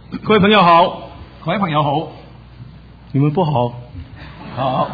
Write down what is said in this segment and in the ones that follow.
各位朋友好， 各位朋友好， 你们不好， 好，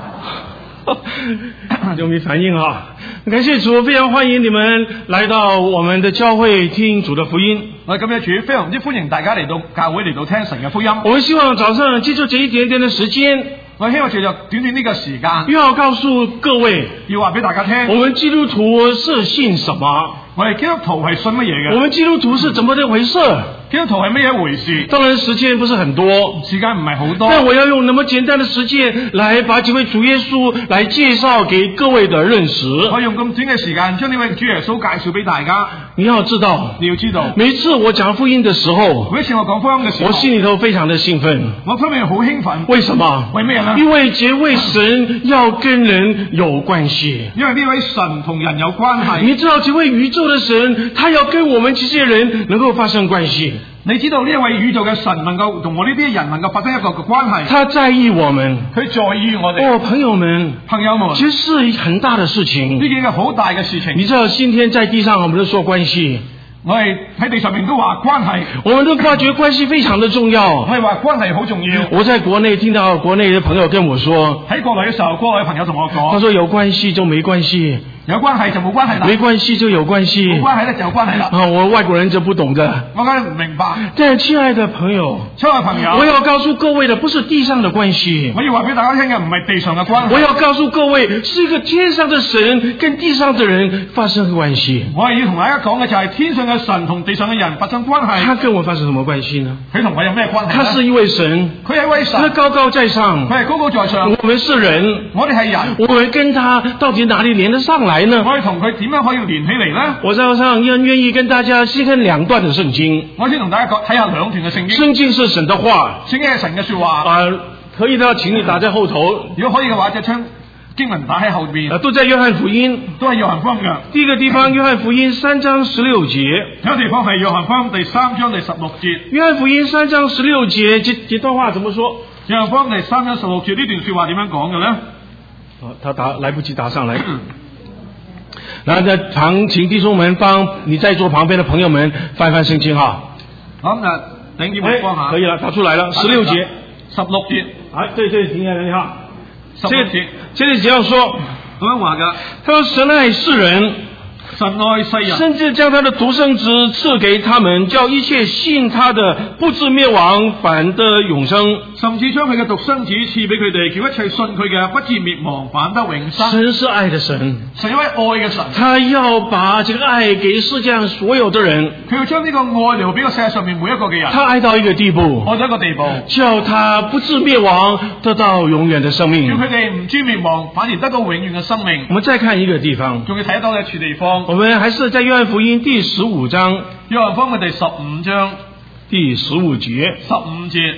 就没反应啊！感谢主，非常欢迎你们來到我們的教會聽主的福音。 我哋感謝主，非常之歡迎大家嚟到教會嚟到聽神嘅福音。 我們希望早上借助這一點點的時間， 我希望借着短短呢個時間， 要告訴各位， 要話俾大家聽， 我們基督徒是信什麼？ 我哋基督徒係信乜嘢嘅？ 我們基督徒是怎麼的回事？ 基督徒係咩一回事？ 當然時間不是很多， 時間唔係好多， 但我要用那麼簡單的時間來把這位主耶穌來介紹給各位的認識。 我用咁短嘅時間將呢位主耶穌介紹俾大家。 你要知道，每次我講福音的時候， 每一次我講福音嘅時候， 我心裏頭非常的興奮。 我心裏好興奮。 為什麼？ 為咩呢？ 因為這位神要跟人有關係。 因為呢位神同人有關係。 你知道這位宇宙的神，他要跟我們這些人能夠發生關係。 你知道呢一位宇宙嘅神能夠同我呢啲人能夠發生一個嘅關係。 他在意我們， 佢在意我哋。 朋友們，其實是很大的事情。 呢件係好大嘅事情。 你知道今天在地上我們都說關係， 我哋喺地上面都話關係， 我們都發覺關係非常的重要。 我哋話關係好重要。 我在國內聽到國內的朋友跟我說， 喺國內嘅時候，國內嘅朋友同我講， 他說有關係就沒關係。 有關係就冇關係啦， 沒關係就有關係， 冇關係咧就有關係啦。 我外國人就不懂的， 我梗係唔明白。 但親愛的朋友，我要告訴各位的不是地上的關係， 我要話俾大家聽嘅唔係地上嘅關係。 我要告訴各位，是一個天上的神跟地上的人發生關係。 我係要同大家講嘅就係天上嘅神同地上嘅人發生關係。 他跟我發生什麼關係呢？ 佢同我有咩關係？ 他是一位神， 佢係一位神， 他高高在上， 佢係高高在上。 我們是人， 我哋係人， 我們跟他到底哪裏連得上來呢？ 我哋同佢點樣可以連起嚟呢？ 我早上願意跟大家先看兩段的聖經。 我先同大家講睇下兩段嘅聖經。 聖經是神的話， 聖經係神嘅說話。 可以的，請你打在後頭。 如果可以嘅話，就將經文打喺後邊。 都在約翰福音， 都係約翰福音嘅。 第一個地方，約翰福音3章16節。 第一個地方係約翰福音第3章第16節。 約翰福音3章16節，這段話怎麼說？ 約翰福音第3章16節呢段說話點樣講嘅呢？ 他來不及打上來。然後在旁，請弟兄們幫你在座旁邊的朋友們翻翻聖經哈。 好，那等你們幫下。 可以了，打出來了，16節。 16節。 對，停下來哈。 16節。 這裡只要說， 咁樣話㗎。 他說神愛世人， 神愛世人， 甚至將他的獨生子賜給他們，叫一切信他的不至滅亡，反得永生。 甚至將佢嘅獨生子賜俾佢哋，叫一切信佢嘅不至滅亡，反得永生。 神是愛的神， 神一位愛嘅神， 他要把這個愛給世界上所有的人。 佢要將呢個愛留俾個世界上面每一個嘅人。 他愛到一個地步， 愛到一個地步， 叫他不至滅亡，得到永遠的生命。 叫佢哋唔至滅亡，反而得到永遠嘅生命。 我們再看一個地方， 仲要睇到一處地方。 我們還是在約翰福音第15章， 約翰福音第15章第15節 ，15節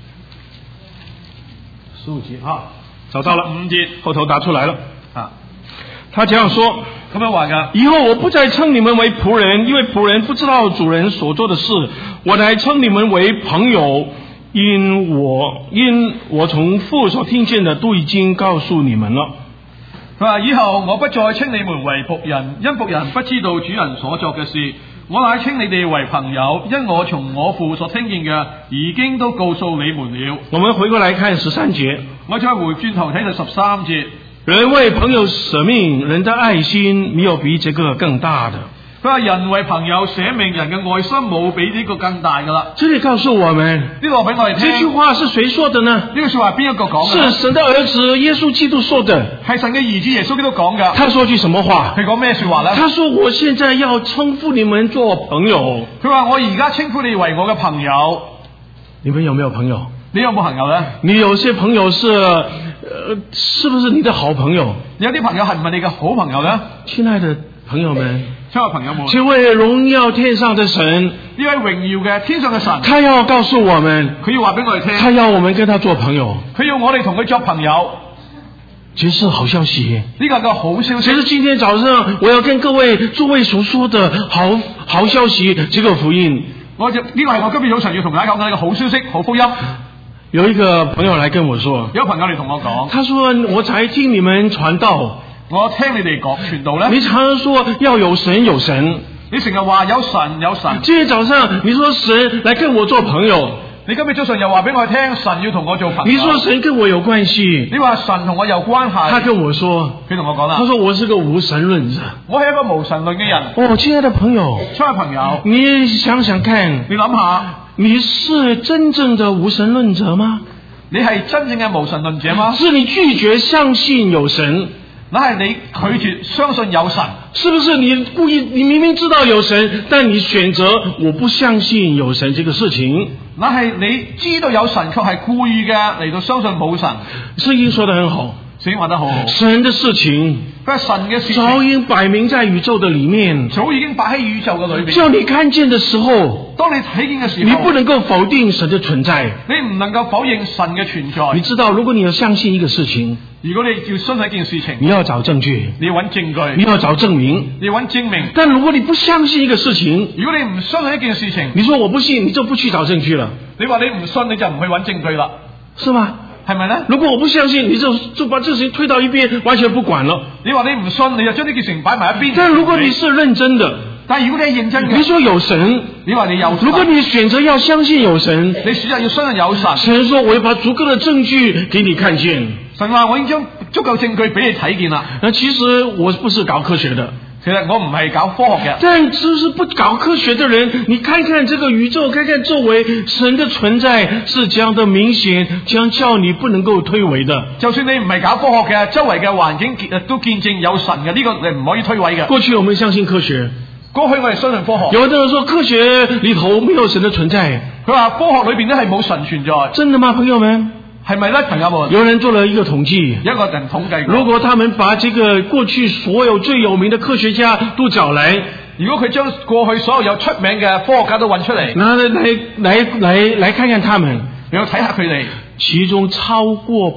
，15節哈，找到了 ，15節後頭打出來了啊。 他這樣說， 咁樣話㗎， 以後我不再稱你們為僕人，因為僕人不知道主人所做的事，我乃稱你們為朋友，因我從父所聽見的都已經告訴你們了。 佢話以後我不再稱你們為僕人，因僕人不知道主人所作嘅事，我乃稱你哋為朋友，因我從我父所聽見嘅已經都告訴你們了。 我們回過來看13節， 我再回轉頭睇到13節。 人為朋友捨命，人的愛心沒有比這個更大的。 佢話人為朋友捨命，人嘅愛心冇比呢個更大噶啦。 這裏告訴我們， 呢個俾我哋聽。 這句話是誰說的呢？ 呢句說話邊一個講嘅？ 是神的兒子耶穌基督說的。 係神嘅兒子耶穌基督講噶。 他說句什麼話？ 佢講咩說話呢？ 他說我現在要稱呼你們做朋友。 佢話我而家稱呼你為我嘅朋友。 你們有沒有朋友？ 你有冇朋友呢？ 你有些朋友是不是你的好朋友？ 有啲朋友係唔係你嘅好朋友呢？ 親愛的朋友們， 親愛朋友們， 這位榮耀天上的神， 呢位榮耀嘅天上嘅神， 他要告訴我們， 佢要話俾我哋聽， 他要我們跟他做朋友， 佢要我哋同佢作朋友。 這是好消息， 呢個係個好消息。 其實今天早上我要跟各位諸位所說的好消息，這個福音， 呢個係我今日早晨要同大家講嘅一個好消息、好福音。 有一個朋友來跟我說， 有朋友嚟同我講， 他說我才聽你們傳道， 我聽你哋講傳道咧， 你常常說要有神有神， 你成日話有神有神。 今天早上你說神來跟我做朋友， 你今日早上又話俾我聽，神要同我做朋友。 你說神跟我有關係， 你話神同我有關係。 他跟我說， 佢同我講啦， 他說我是個無神論者。 我係一個無神論嘅人。 哦，親愛的朋友， 親愛朋友， 你想想看， 你諗下， 你是真正的無神論者嗎？ 你係真正嘅無神論者嗎？ 是你拒絕相信有神， 那係你拒絕相信有神。 是不是你故意，你明明知道有神，但你選擇我不相信有神這個事情？ 那係你知道有神，卻係故意嘅嚟到相信冇神。 聖經說得很好， 聖經話得好好。 神的事情， 佢係神嘅事情， 早已經擺明在宇宙的裏面， 早已經擺喺宇宙嘅裏邊。 叫你看見的時候， 當你睇見嘅時候， 你不能夠否定神的存在。 你唔能夠否認神嘅存在。 你知道，如果你要相信一個事情， 如果你要相信一件事情， 你要找證據， 你要揾證據， 你要找證明， 你要揾證明。 但如果你不相信一個事情， 如果你唔相信一件事情， 你說我不信，你就不去找證據了。 你話你唔信，你就唔去揾證據啦， 是嗎？ 係咪咧？ 如果我不相信，你就把這事情推到一邊，完全不管了。 你話你唔信，你就將呢件事情擺埋一邊。 但如果你是認真的， 但係如果你係認真嘅， 你說有神， 你話你有神， 如果你選擇要相信有神， 你選擇要相信有神， 神說我要把足夠的證據給你看見。 神話我已經將足夠證據俾你睇見啦。 其實我不是搞科學的。 其實我唔係搞科學嘅， 但就是不搞科學的人，你看看這個宇宙，看看周圍，神的存在是這樣的明顯，將叫你不能夠推諉的。 就算你唔係搞科學嘅，周圍嘅環境都見證有神嘅，呢個你唔可以推諉嘅。 過去我們相信科學， 過去我哋相信科學。 有的人說科學裏頭沒有神的存在， 佢話科學裏邊都係冇神存在。 真的嗎，朋友們？ 係咪咧，朋友們？ 有人做了一個統計， 有一個人統計過， 如果他們把這個過去所有最有名的科學家都找來， 如果佢將過去所有有出名嘅科學家都揾出嚟， 拿來看看他們， 然後睇下佢哋， 其中超過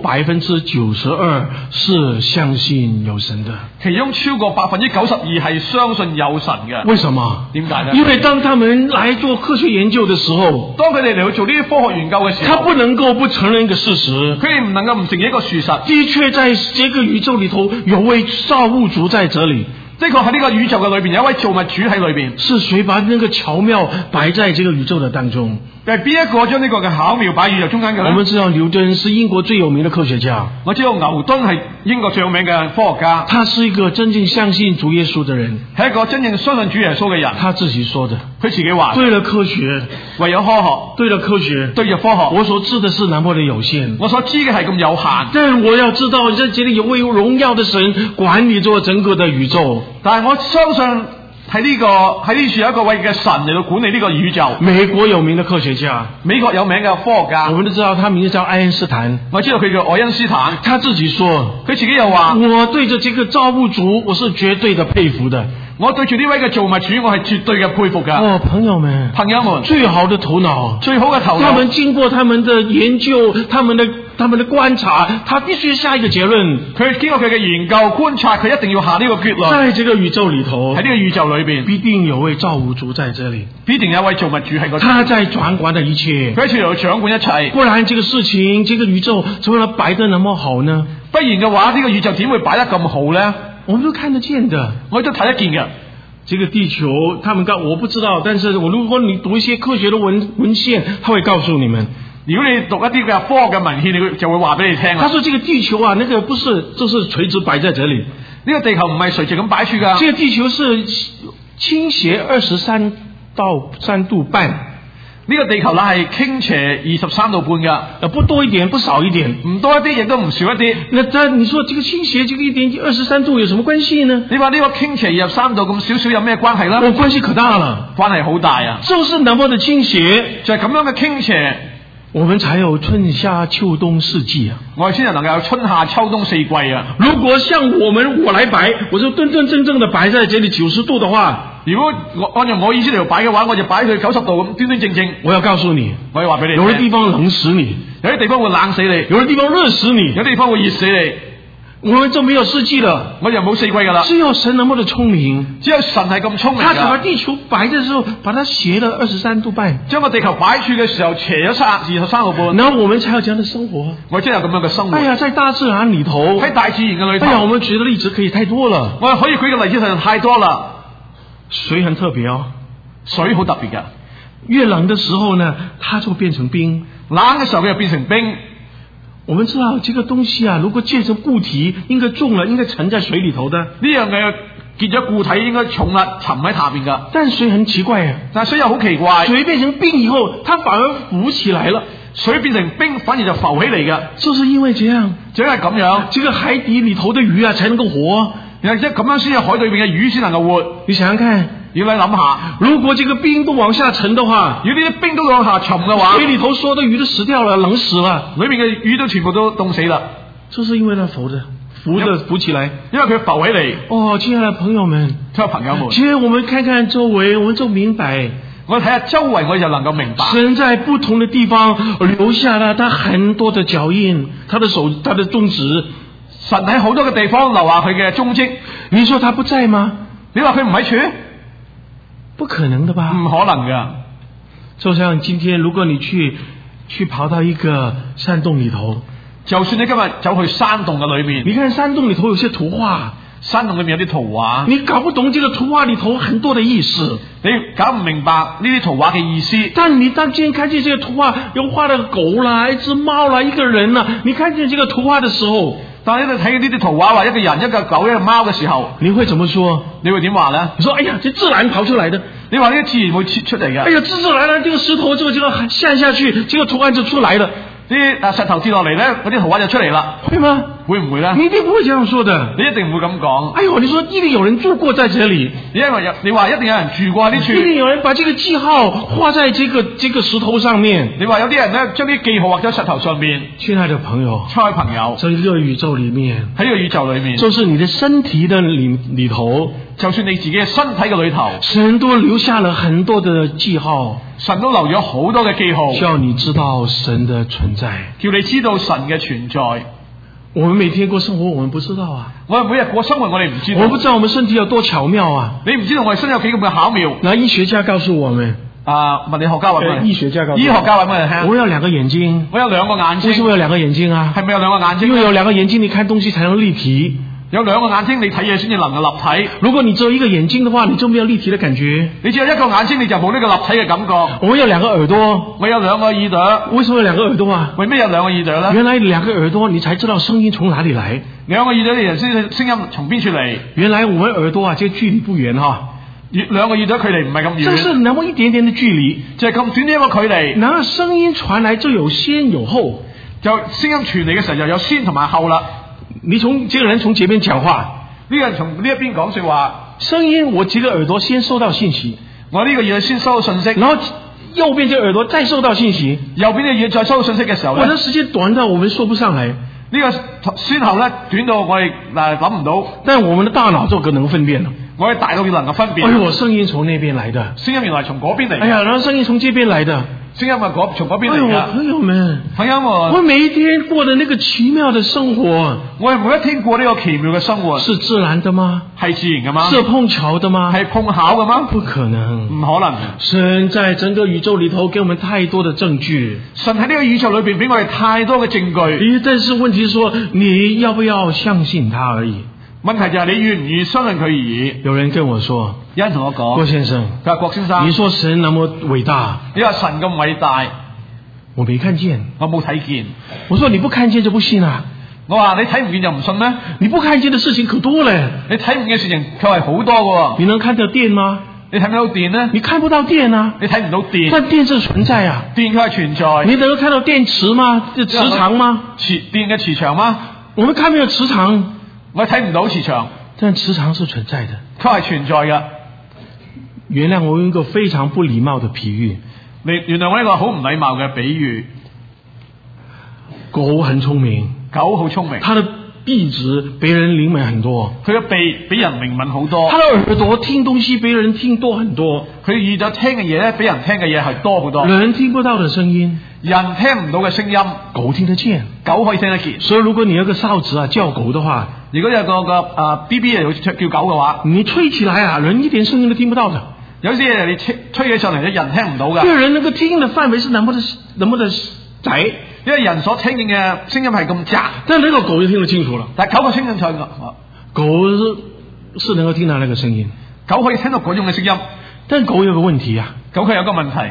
92%是相信有神的， 其中超過92%係相信有神嘅。 為什麼？ 點解呢？ 因為當他們來做科學研究的時候， 當佢哋嚟去做呢啲科學研究嘅時候， 他不能夠不承認一個事實， 佢哋唔能夠唔承認一個事實， 的確在這個宇宙裏頭有位造物主在這裏。 的確喺呢個宇宙嘅裏邊有一位造物主喺裏邊。 是誰把那個巧妙擺在這個宇宙的當中？ 係邊一個將呢個嘅巧妙擺宇宙中間嘅呢？ 我們知道牛頓是英國最有名的科學家。 我知道牛頓係英國最有名嘅科學家。 他是一個真正相信主耶穌的人， 係一個真正相信主耶穌嘅人。 他自己說的， 佢自己話： 對了科學， 唯有科學； 對了科學， 對着科學。 我所知的是那麼的有限， 我所知嘅係咁有限。 但我要知道，在這裏有位榮耀的神管理着整個的宇宙。 但係我相信喺呢處有一個位嘅神嚟到管理呢個宇宙。 美國有名的科學家， 美國有名嘅科學家， 我們都知道他名字叫愛因斯坦。 我知道佢叫愛因斯坦。 他自己說， 佢自己又話： 我對着這個造物主，我是絕對的佩服的。 我對住呢位嘅造物主，我係絕對嘅佩服㗎。 哦，朋友們，最好的頭腦， 最好嘅頭腦， 他們經過他們的研究，他們的觀察，他必須下一個結論。 佢經過佢嘅研究觀察，佢一定要下呢個結論。 在這個宇宙裏頭， 喺呢個宇宙裏邊， 必定有位造物主在這裏， 必定有位造物主喺嗰度。 他在掌管的一切， 佢喺處度掌管一切。 不然這個事情，這個宇宙怎麼能擺得那麼好呢？ 不然嘅話，呢個宇宙點會擺得咁好呢？ 我們都看得見的， 我都睇得見嘅。 這個地球，他們我不知道，但是如果你讀一些科學的文獻，他會告訴你們。 如果你讀一啲嘅科學嘅文獻，你就會話俾你聽。 他說這個地球啊，那個不是，就是垂直擺在這裏。 呢個地球唔係垂直咁擺住㗎。 這個地球是傾斜23到3度半。 呢個地球呢係傾斜23度半㗎， 不多一點，不少一點， 唔多一啲，亦都唔少一啲。 那你說這個傾斜，這個一點23度有什麼關係呢？ 你話呢個傾斜23度咁少少有咩關係呢？ 關係可大了， 關係好大啊！ 就是那麼的傾斜， 就係咁樣嘅傾斜， 我們才有春夏秋冬四季啊！ 我哋先能夠有春夏秋冬四季啊！ 如果像我來擺，我就端端正正的擺在這裏90度的話。 如果按照我意思嚟擺嘅話，我就擺佢90度咁端端正正。我要告訴你，我要話俾你，有啲地方冷死你，有啲地方會冷死你，有啲地方熱死你，有啲地方會熱死你。我們就沒有四季了，我就冇四季噶啦。只有神那麼的聰明，只有神係咁聰明。他把地球擺的時候，把它斜了23度半，將個地球擺處嘅時候斜咗23度半，然後我們才有這樣的生活。我真係有咁樣嘅生活。哎呀，在大自然裏頭，喺大自然嘅裏頭，哎呀，我們舉的例子可以太多了。我可以舉嘅例子實在太多啦。水很特別哦，水好特別噶。 越冷的時候呢，它就變成冰。 冷嘅時候佢就變成冰。 我們知道這個東西啊，如果結成固體，應該重了，應該沉在水裏頭的。 呢樣嘢結咗固體應該重啦，沉喺下邊噶。 但水很奇怪啊， 但係水又好奇怪， 水變成冰以後，它反而浮起來了。 水變成冰反而就浮起嚟嘅， 就是因為這樣， 就係咁樣， 這個海底裏頭的魚啊，才能夠活。 然後即係咁樣先至海裏邊嘅魚先能夠活。 你想想看， 要你諗下， 如果這個冰都往下沉的話， 如果呢啲冰都往下沉嘅話， 水裏頭所有的魚都死掉了，冷死了， 裏面嘅魚都全部都凍死啦。 就是因為它浮起來， 因為佢浮起嚟。 哦，親愛的朋友們，其實我們看看周圍，我們就明白。 我睇下周圍，我就能夠明白。 神在不同的地方留下了他很多的腳印，他的手，他的蹤跡。 神喺好多嘅地方留下佢嘅蹤跡。 你說他不在嗎？ 你話佢唔喺處？ 不可能的吧？ 唔可能噶。 就像今天，如果你去跑到一個山洞裏頭， 就算你今日走去山洞嘅裏面， 你看山洞裏頭有些圖畫。 山洞裏面有啲圖畫， 你搞不懂這個圖畫裏頭很多的意思， 你搞唔明白呢啲圖畫嘅意思。 但你當今天看見這個圖畫，有畫了狗啦，一隻貓啦，一個人啦，你看見這個圖畫的時候， 但係你睇呢啲圖畫，話一個人、一個狗、一個貓嘅時候， 你會怎麼說？ 你會點話咧？ 你說：哎呀，這自然跑出來的。 你話呢啲自然會切出嚟嘅。 哎呀，自然啦，這個石頭，這個下去，這個圖案就出來了。 啲石頭跌落嚟咧，嗰啲圖畫就出嚟啦。 會嗎？ 會唔會咧？ 你一定不會這樣說的。 你一定唔會咁講。 哎呦，你說一定有人住過在這裡。 你話一定有人住過呢處。 一定有人把這個記號畫在這個石頭上面。 你話有啲人咧將啲記號畫咗石頭上面。 親愛的朋友，在這個宇宙裡面， 喺呢個宇宙裡面， 就是你的身體的裡頭， 就算你自己嘅身體嘅裡頭， 神都留下了很多的記號。 神都留咗好多嘅記號， 叫你知道神的存在， 叫你知道神嘅存在。 我們每天過生活，我們不知道啊。 我哋每日過生活，我哋唔知道。 我不知道我們身體有多巧妙啊。 你唔知道我哋身體有幾咁嘅巧妙。 那醫學家告訴我們， 物理學家話咩？醫學家話咩？ 我有兩個眼睛。 我有兩個眼睛。 為什麼有兩個眼睛啊？ 係咪有兩個眼睛？ 因為有兩個眼睛，你看東西才能立體。 有兩個眼睛，你睇嘢先至能夠立體。 如果你只有一個眼睛的話，你就沒有立體的感覺。 你只有一個眼睛，你就冇呢個立體嘅感覺。 我們有兩個耳朵。 我有兩個耳朵。 為什麼有兩個耳朵啊？ 為咩有兩個耳朵呢？ 原來兩個耳朵，你才知道聲音從哪裡來。 兩個耳朵，你就知聲音從邊處嚟。 原來我們耳朵啊，這個距離不遠哈。 兩個耳朵距離唔係咁遠。 就是那麼一點點的距離， 就係咁短一個距離。 然後聲音傳來就有先有後， 就聲音傳嚟嘅時候就有先同埋後啦。 你從這個人從這邊講話。 呢個人從呢一邊講說話， 聲音我這個耳朵先收到信息， 我呢個耳朵先收到信息， 然後右邊這個耳朵再收到信息， 右邊嘅耳再收到信息嘅時候咧， 我的時間短到我們說不上來， 呢個先後咧短到我哋諗唔到， 但我們的大腦就可能分辨了， 我哋大腦能夠分辨。 哎呦，聲音從那邊來的， 聲音原來從嗰邊嚟， 哎呀，然後聲音從這邊來的。 聲音係從嗰邊嚟㗎。 朋友們，我每一天過的那個奇妙的生活， 我係每一天過呢個奇妙嘅生活， 是自然的嗎？ 係自然嘅嗎？ 是碰巧的嗎？ 係碰巧嘅嗎？ 不可能， 唔可能。 神在整個宇宙裏頭給我們太多的證據， 神喺呢個宇宙裏邊俾我哋太多嘅證據。 但是問題是說，你要不要相信他而已？ 問題就係你願唔願意相信佢而已。 有人跟我說， 有人同我講， 郭先生， 佢話郭先生， 你說神那麼偉大， 你話神咁偉大， 我沒看見， 我冇睇見。我說你不看見就不信啊？ 我話你睇唔見就唔信咩？ 你不看見的事情可多咧， 你睇唔見嘅事情卻係好多嘅。 你能看到電嗎？ 你睇唔到電呢？ 你看不到電啊？ 你睇唔到電， 但電是存在啊。 電佢係存在。 你能夠看到電池嗎？磁場嗎？ 電嘅磁場嗎？ 我們看沒有磁場， 我睇唔到磁場， 但磁場是存在的， 佢係存在嘅。 原諒我用一個非常不禮貌的比喻， 原諒我一個好唔禮貌嘅比喻。 狗很聰明， 狗好聰明， 它的鼻子比人靈敏很多， 佢嘅鼻比人靈敏好多， 它的耳朵聽東西比人聽多很多， 佢耳朵聽嘅嘢咧比人聽嘅嘢係多好多。 人聽不到的聲音， 人聽唔到嘅聲音， 狗聽得見， 狗可以聽得見。所以如果你有個哨子啊叫狗的話， 如果有個BB 又叫狗嘅話， 你吹起來啊，人一點聲音都聽不到的。 有啲嘢你吹起上嚟，人聽唔到嘅。 因為人能夠聽的範圍是那麼的窄， 因為人所聽見嘅聲音係咁窄。 但呢個狗就聽得清楚了。 但狗個聲音就狗是能夠聽到那個聲音， 狗可以聽到嗰種嘅聲音。 但狗有個問題啊， 狗佢有個問題，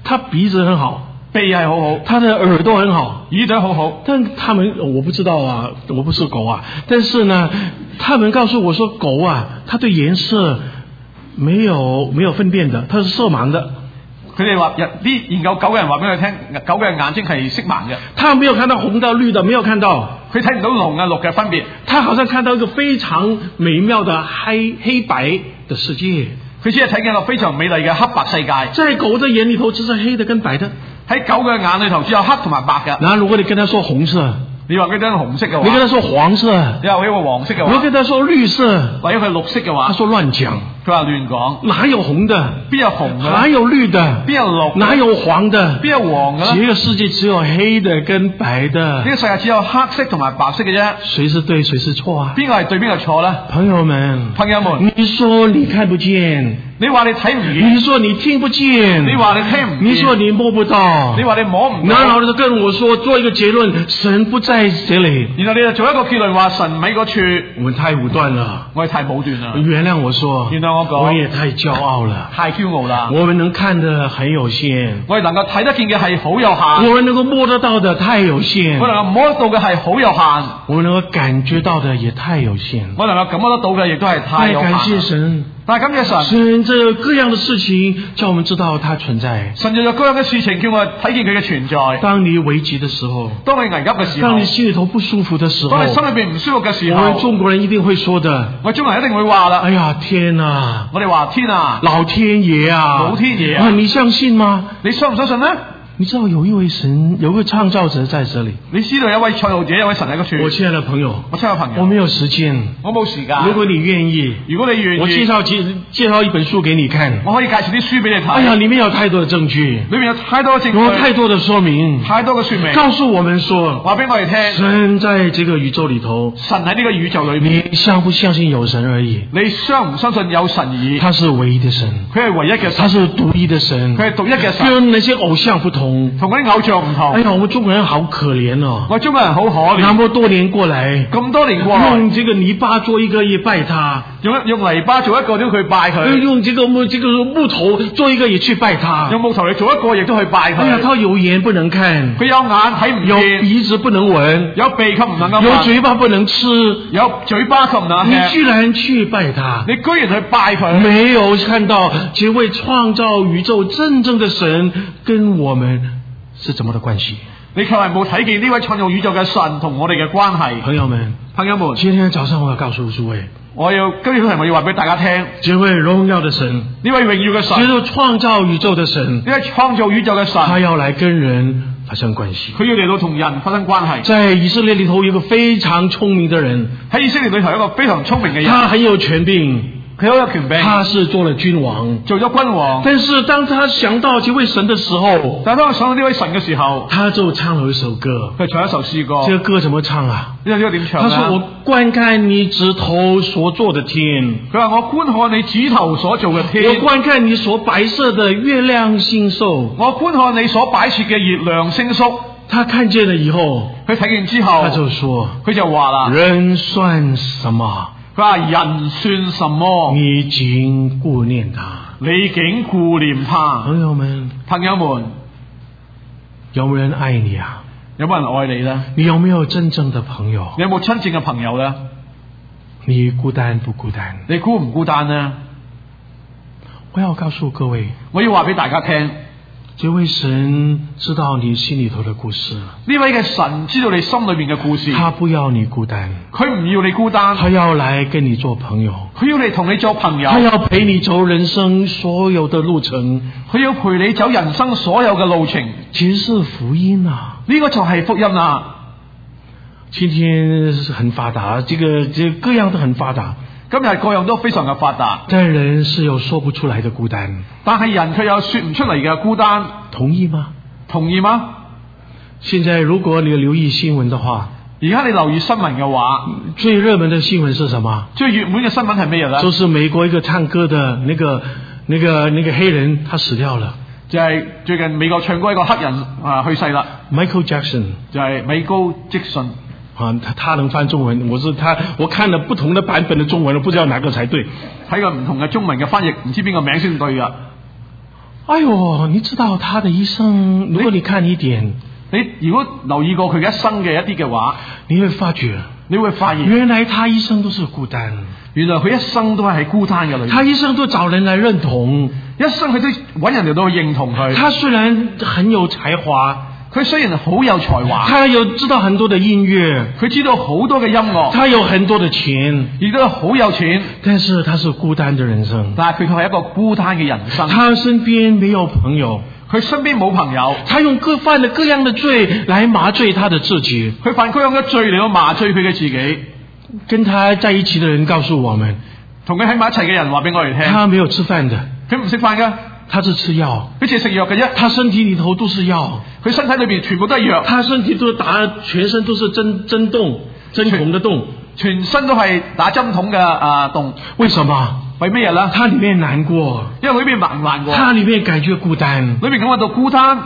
他鼻子很好， 鼻係好好， 他的耳朵很好， 耳朵好好。 但他們我不知道啊，我不是狗啊，但是呢，他們告訴我說狗啊，它對顏色沒有分辨的，它是色盲的。 佢哋話啲研究狗嘅人話俾佢聽，狗嘅眼睛係色盲嘅。 他沒有看到紅到綠的，沒有看到。 佢睇唔到紅啊綠嘅分別。 他好像看到一個非常美妙的黑白的世界。 佢只係睇見一個非常美麗嘅黑白世界。 在狗的眼裏頭，只是黑的跟白的。 喺狗嘅眼裏頭，只有黑同埋白嘅。 那如果你跟他說紅色， 你話佢真紅色嘅話， 你跟他說黃色， 你話佢黃色嘅話， 我跟他說綠色， 或者佢綠色嘅話， 他說亂講。 佢話亂講， 哪有紅的？ 邊有紅嘅？ 哪有綠的？ 邊有綠？ 哪有黃的？ 邊有黃嘅？ 這個世界只有黑的跟白的。 呢個世界只有黑色同埋白色嘅啫。 誰是對，誰是錯啊？ 邊個係對，邊個錯咧？ 朋友們，你說你看不見， 你話你睇唔見， 你說你聽不見， 你話你聽唔見， 你說你摸不到， 你話你摸唔到。 然後就跟我說做一個結論，神不在這裏。 然後你就做一個結論話神唔喺嗰處。 我們太武斷了， 我哋太武斷啦。 原諒我說， 原諒我講， 我也太驕傲了， 太驕傲啦。 我們能看得很有限， 我哋能夠睇得見嘅係好有限， 我們能夠摸得到的太有限， 我能夠摸得到嘅係好有限， 我們能夠感覺到的也太有限， 我能夠感覺得到嘅亦都係太有限。 感謝神。 但係感謝神， 神這各樣的事情叫我們知道它存在。 神就有各樣嘅事情叫我睇見佢嘅存在。 當你危急的時候， 當你危急嘅時候， 當你心裏頭不舒服的時候， 當你心裏邊唔舒服嘅時候， 我們中國人一定會說的， 我中國人一定會話啦。 哎呀天啊！ 我哋話天啊， 老天爺啊， 老天爺啊， 你相信嗎？ 你相唔相信呢？ 你知道有一位神，有一位創造者在這裏。 你知道有一位創造者，有位神喺個處。 我親愛的朋友，我沒有時間， 我冇時間。 如果你願意，我介紹一本書給你看。 我可以介紹啲書俾你睇。 哎呀，裏面有太多的證據， 裏面有太多嘅證據， 有太多的說明， 太多嘅說明， 告訴我們說， 話俾我哋聽， 神在這個宇宙裏頭， 神喺呢個宇宙裏面， 你相不相信有神而已？ 你相唔相信有神而已？ 他是唯一的神， 佢係唯一嘅神， 他是獨一的神， 佢係獨一嘅神， 跟那些偶像不同， 同嗰啲偶像唔同。 哎呀，我們中國人好可憐哦！ 我中國人好可憐， 那麼多年過來， 咁多年過來， 用這個泥巴做一個也拜他， 用泥巴做一個都去拜佢， 用這個木頭做一個也去拜他， 用木頭嚟做一個亦都去拜佢。 哎呀，他有眼不能看， 佢有眼睇唔見， 有鼻子不能聞， 有鼻卻唔能夠聞， 有嘴巴不能吃， 有嘴巴卻唔能吃。 你居然去拜他， 你居然去拜佢， 沒有看到這位創造宇宙真正的神跟我們是怎麼的關係？ 你卻係冇睇見呢位創造宇宙嘅神同我哋嘅關係。朋友們， 今天早上我要告訴諸位， 今日我要話俾大家聽， 這位榮耀的神， 呢位榮耀嘅神， 這位創造宇宙的神， 呢位創造宇宙嘅神， 他要來跟人發生關係， 佢要嚟到同人發生關係。 在以色列裏頭有一個非常聰明的人， 喺以色列裏頭有一個非常聰明嘅人， 他很有權柄。 佢好有權柄， 他是做了君王， 做咗君王。 但是當他想到這位神的時候， 當佢想到呢位神嘅時候， 他就唱了一首歌。 佢唱一首詩歌。 這個歌怎麼唱啊？ 呢個點唱啊？ 他說：我觀看你指頭所做的天。 佢話：我觀看你指頭所做嘅天。 我觀看你所擺設的月亮星宿。 我觀看你所擺設嘅月亮星宿。 他看見了以後， 佢睇見之後， 他就說： 佢就話啦， 人算什麼？ 佢話人算什麼？ 你竟顧念他， 你竟顧念他。朋友們， 有冇人愛你啊？ 有冇人愛你呢？ 你有沒有真正的朋友？ 你有冇真正嘅朋友呢？ 你孤單不孤單？ 你孤唔孤單呢？ 我要告訴各位， 我要話俾大家聽。 這位神知道你心裏頭的故事， 呢位嘅神知道你心裏面嘅故事， 他不要你孤單， 佢唔要你孤單， 他要來跟你做朋友， 佢要嚟同你做朋友， 他要陪你走人生所有的路程， 佢要陪你走人生所有嘅路程， 其實是福音啊！ 呢個就係福音啊！ 今天是很發達，這個各樣都很發達。 今日各樣都非常嘅發達， 但人是有說不出來的孤單， 但係人卻有說唔出嚟嘅孤單。 同意嗎？ 同意嗎？ 現在如果你留意新聞的話， 而家你留意新聞嘅話， 最熱門的新聞是什麼？ 最熱門嘅新聞係咩嘢呢？ 就是美國一個唱歌的那個黑人，他死掉了。 就係最近美國唱歌一個黑人去世啦。 Michael Jackson 就係米高積遜。 他能翻中文，我看了不同的版本的中文，我不知道哪個才對。 睇過唔同嘅中文嘅翻譯，唔知邊個名先對噶。 哎呦，你知道他的一生，如果你看一點， 你如果留意過佢一生嘅一啲嘅話， 你會發覺，原來他一生都是孤單。 原來佢一生都係喺孤單嘅裏面， 他一生都找人來認同， 一生佢都揾人嚟到去認同佢。 他雖然很有才華， 佢雖然好有才華， 他有知道很多的音樂， 佢知道好多嘅音樂， 他有很多的錢， 亦都好有錢， 但是他是孤單的人生。 但係佢係一個孤單嘅人生。 他身邊沒有朋友， 佢身邊冇朋友， 他用犯了各樣的罪來麻醉他的自己， 佢犯各樣嘅罪嚟到麻醉佢嘅自己。 跟他在一起的人告訴我們， 同佢喺埋一齊嘅人話俾我哋聽， 他沒有吃飯的， 佢唔食飯㗎， 他是吃藥， 佢只係食藥嘅啫。 他身體裏頭都是藥， 佢身體裏邊全部都係藥， 他身體都全身都是針孔的洞， 全身都係打針筒嘅洞。 為什麼？ 為咩嘢呢？ 他裏面難過， 因為裏面難過， 他裏面感覺孤單， 裏面感覺到孤單。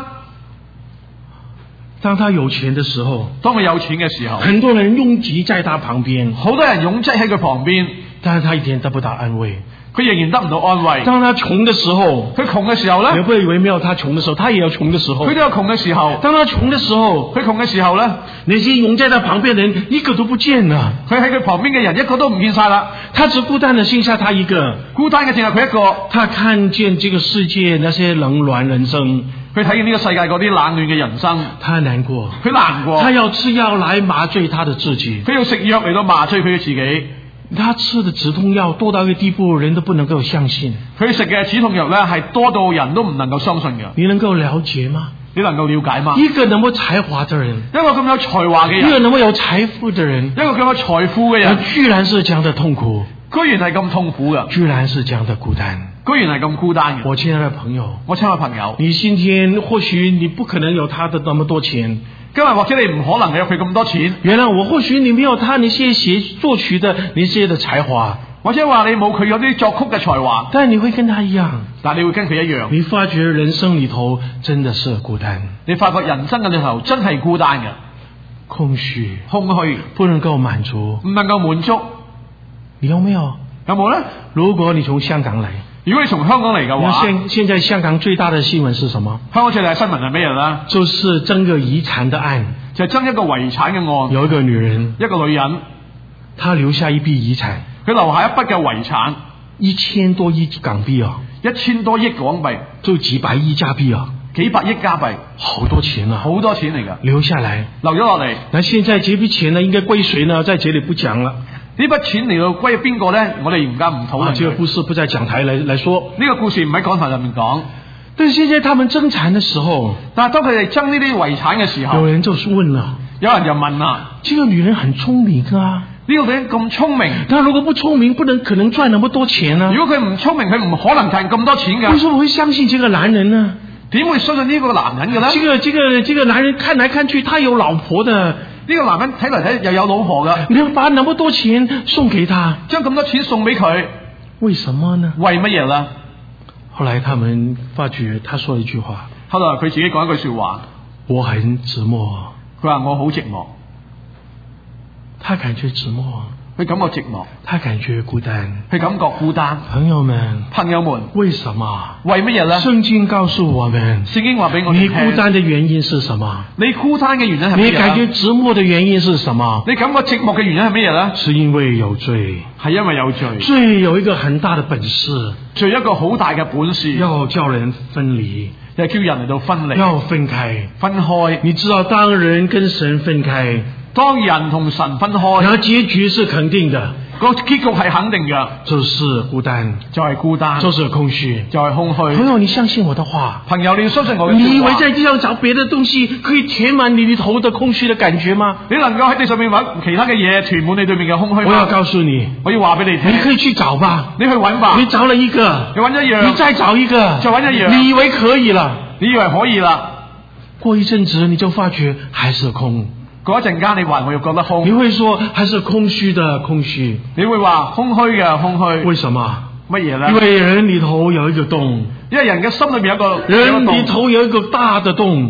當他有錢的時候， 當佢有錢嘅時候， 很多人擁擠在他旁邊， 好多人擁擠喺佢旁邊， 但是他一點得不到安慰， 佢仍然得唔到安慰。 當他窮的時候， 佢窮嘅時候呢， 你不要以為沒有他窮的時候，他也有窮的時候。 佢都有窮嘅時候。 當他窮的時候， 佢窮嘅時候呢， 那些擁在他旁邊的人一個都不見了。 佢喺佢旁邊嘅人一個都唔見晒啦。 他只孤單的剩下他一個， 孤單嘅淨係佢一個。 他看見這個世界那些冷暖人生， 佢睇見呢個世界嗰啲冷暖嘅人生， 他難過， 佢難過。 他要吃藥來麻醉他的自己， 佢要食藥嚟到麻醉佢嘅自己。 他吃的止痛藥多到一個地步，人都不能夠相信。 佢食嘅止痛藥呢，係多到人都唔能夠相信嘅。 你能夠了解嗎？ 你能夠了解嗎？ 一個那麼才華的人， 一個咁有才華嘅人， 一個那麼有財富的人， 一個咁有財富嘅人， 居然是這樣的痛苦， 居然係咁痛苦嘅， 居然是這樣的孤單， 居然係咁孤單嘅。 我親愛的朋友，你今天或許你不可能有他的那麼多錢， 今日或者你唔可能有佢咁多錢。 原來我或許你沒有他那些寫作曲的那些的才華， 或者話你冇佢有啲作曲嘅才華， 但你會跟他一樣， 但你會跟佢一樣。 你發覺人生裏頭真的是孤單， 你發覺人生嘅裏頭真係孤單嘅， 空虛， 不能夠滿足， 唔能夠滿足。 你有沒有？ 有冇呢？ 如果你從香港來， 如果你從香港嚟嘅話， 現在香港最大的新聞是什麼？ 香港最大嘅新聞係咩嘢呢？ 就是爭個遺產的案， 就係爭一個遺產嘅案。 有一個女人，她留下一筆遺產， 佢留下一筆嘅遺產 ，1000多億港幣啊 ，1000多億港幣， 就幾百億加幣啊， 幾百億加幣， 好多錢啊， 好多錢嚟㗎， 留下來， 留咗落嚟。 那現在這筆錢呢，應該歸誰呢？在這裡不講了。 呢筆錢嚟到歸邊個呢？我哋而家唔討論。 這個故事不在講台來說。 呢個故事唔喺講台入面講。 但是現在他們爭產的時候， 但係當佢哋爭呢啲遺產嘅時候， 有人就問啦， 有人就問啦， 這個女人很聰明啊， 呢個女人咁聰明， 她如果不聰明，可能賺那麼多錢啊。 如果佢唔聰明，佢唔可能賺咁多錢㗎。 為什麼會相信這個男人呢？ 點會相信呢個男人嘅呢？ 這個男人看來看去，他有老婆的。 呢個男人睇嚟睇又有老婆㗎， 你要把那麼多錢送給他， 將咁多錢送俾佢， 為什麼呢？ 為乜嘢呢？ 後來他們發覺，他說一句話， 後來佢自己講一句說話， 我很寂寞。 佢話我好寂寞， 他感覺寂寞， 佢感覺寂寞， 他感覺孤單， 佢感覺孤單。 朋友們， 為什麼？為乜嘢呢？ 聖經告訴我們， 聖經話俾我哋聽， 你孤單的原因是什麼？ 你孤單嘅原因係乜嘢？ 你感覺寂寞的原因是什麼？ 你感覺寂寞嘅原因係乜嘢呢？ 是因為有罪， 係因為有罪。 罪有一個很大的本事， 罪一個好大嘅本事， 要叫人分離， 又叫人嚟到分離， 要分開。你知道，當人跟神分開， 當人同神分開， 然後結局是肯定的， 個結局係肯定嘅， 就是孤單， 就是空虛， 朋友，你相信我的話， 朋友，你相信我嘅話， 你以為在地上找別的東西可以填滿你裏頭的空虛的感覺嗎？ 你能夠喺地上面揾其他嘅嘢填滿你對面嘅空虛嗎？ 我要告訴你， 我要話俾你聽， 你可以去找吧， 你去揾吧， 你找了一個， 你揾一樣， 你再找一個， 再揾一樣， 你以為可以了， 過一陣子你就發覺還是空。 過一陣間你還會覺得空， 你會說還是空虛的空虛， 你會話空虛嘅空虛。 為什麼？ 乜嘢呢？ 因為人裏頭有一個洞， 因為人嘅心裏面有一個人裏頭有一個大的洞，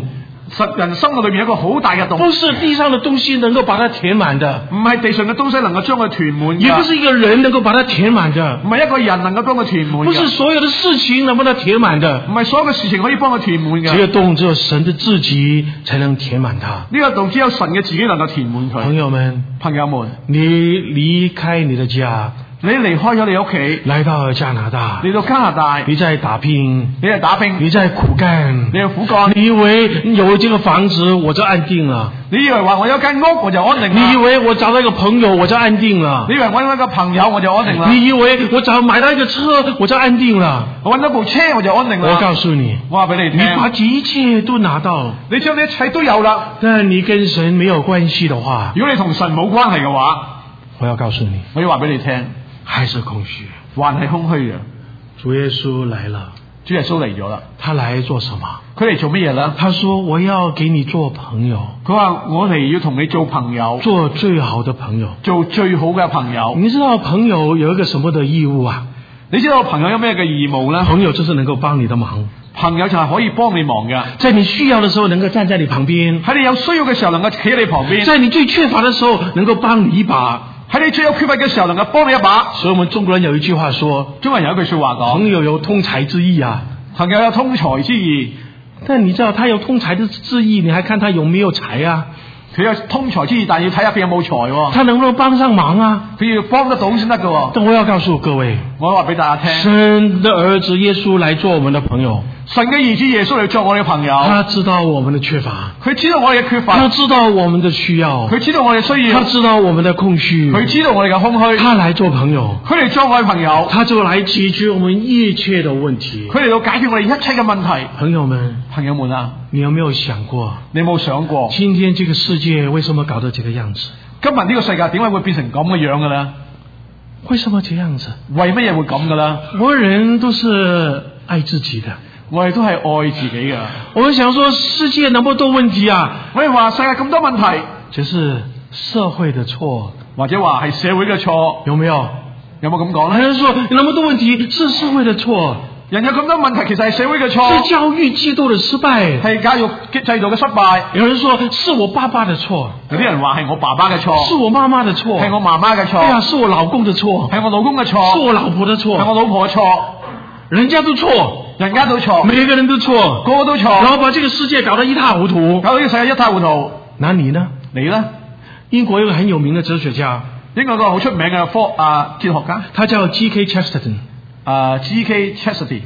人生嘅裏面有一個好大嘅洞， 不是地上的東西能夠把它填滿的， 唔係地上嘅東西能夠將佢填滿也不嘅， 是一個人能夠把它填滿的， 唔係一個人能夠將佢填滿不是嘅， 所有的事情能把它填滿的。 唔係所有嘅事情可以幫佢填滿嘅。 這個洞只有神的自己才能填滿它。 呢個洞只有神嘅自己能夠填滿佢。 朋友們， 朋友們， 你離開你的家， 你離開咗你屋企， 來到加拿大， 嚟到加拿大， 你在打拼， 你係打拼， 你在苦幹， 你係苦幹， 你以為有這個房子我就安定了， 你以為話我有間屋我就安定你以啦， 為我找到一個朋友我就安定了， 你以為揾到一個朋友我就安定啦， 你以為我買到一個車我就安定了。 我揾到部車我就安定啦。 我告訴你， 我話俾你聽， 你把一切都拿到， 你將你一切都有啦。 但你跟神沒有關係的話， 如果你同神冇關係嘅話， 我要告訴你， 我要話俾你聽， 還是空虛。 還係空虛嘅。 主耶穌來了， 主耶穌嚟咗啦， 他來做什麼？ 佢嚟做乜嘢咧？ 他說我要給你做朋友， 佢話我嚟要同你做朋友， 做最好的朋友。 做最好嘅朋友。 你知道朋友有一個什麼的義務啊？ 你知道朋友有咩嘅義務咧？ 朋友就是能夠幫你的忙， 朋友就係可以幫你忙嘅， 在你需要的時候能夠站在你旁邊， 喺你有需要嘅時候能夠企喺你旁邊， 在你最缺乏的時候能夠幫你一把。 喺你最有缺乏嘅時候能夠幫你一把。 所以我們中國人有一句話說， 中國人有一句說話講， 朋友有通財之意啊。 朋友有通財之意， 但你知道他有通財之意，你還看他有沒有財啊？ 佢有通財之意，但係要睇下佢有冇財喎， 他能不能幫上忙啊？ 佢要幫得到先得㗎。 但我要告訴各位， 我話俾大家聽， 神的兒子耶穌來做我們的朋友， 神嘅兒子耶穌嚟做我哋嘅朋友， 他知道我們的缺乏， 佢知道我哋嘅缺他乏， 知道我們的需要， 佢知道我哋需要， 他知道我們的空虛， 佢知道我哋嘅空虛， 他來做朋友， 佢嚟做我哋朋友， 他就來解決我們一切的問題。 佢嚟到解決我哋一切嘅問題。 朋友們， 朋友們啊， 你有沒有想過， 你有冇想過， 今天這個世界為什麼搞得這個樣子？ 今日呢個世界點解會變成咁嘅樣嘅咧？ 為什麼這樣子？ 為乜嘢會咁嘅咧？ 我人都是愛自己的， 我哋都係愛自己嘅。 我們想說世界那麼多問題啊， 我哋話世界咁多問題， 這是社會的錯， 或者話係社會嘅錯， 有沒有？ 有冇咁講咧？ 有人說那麼多問題是社會的錯， 人有咁多問題，其實係社會嘅錯， 是教育制度的失敗。 係教育制度嘅失敗。 有人說是我爸爸的錯， 有啲人話係我爸爸嘅錯， 是我媽媽的錯， 係我媽媽嘅錯， 哎呀，是我老公的錯， 係我老公嘅錯， 是我老婆的錯， 係我老婆嘅錯， 人家都錯， 人家都錯， 每個人都錯， 個個都錯， 然後把這個世界搞得一塌糊塗。 搞到呢個世界一塌糊塗。 那你呢？ 你咧？ 英國有個很有名的哲學家， 英國個好出名嘅哲學家， 他叫 G.K. Chesterton。 G.K. Chesterton，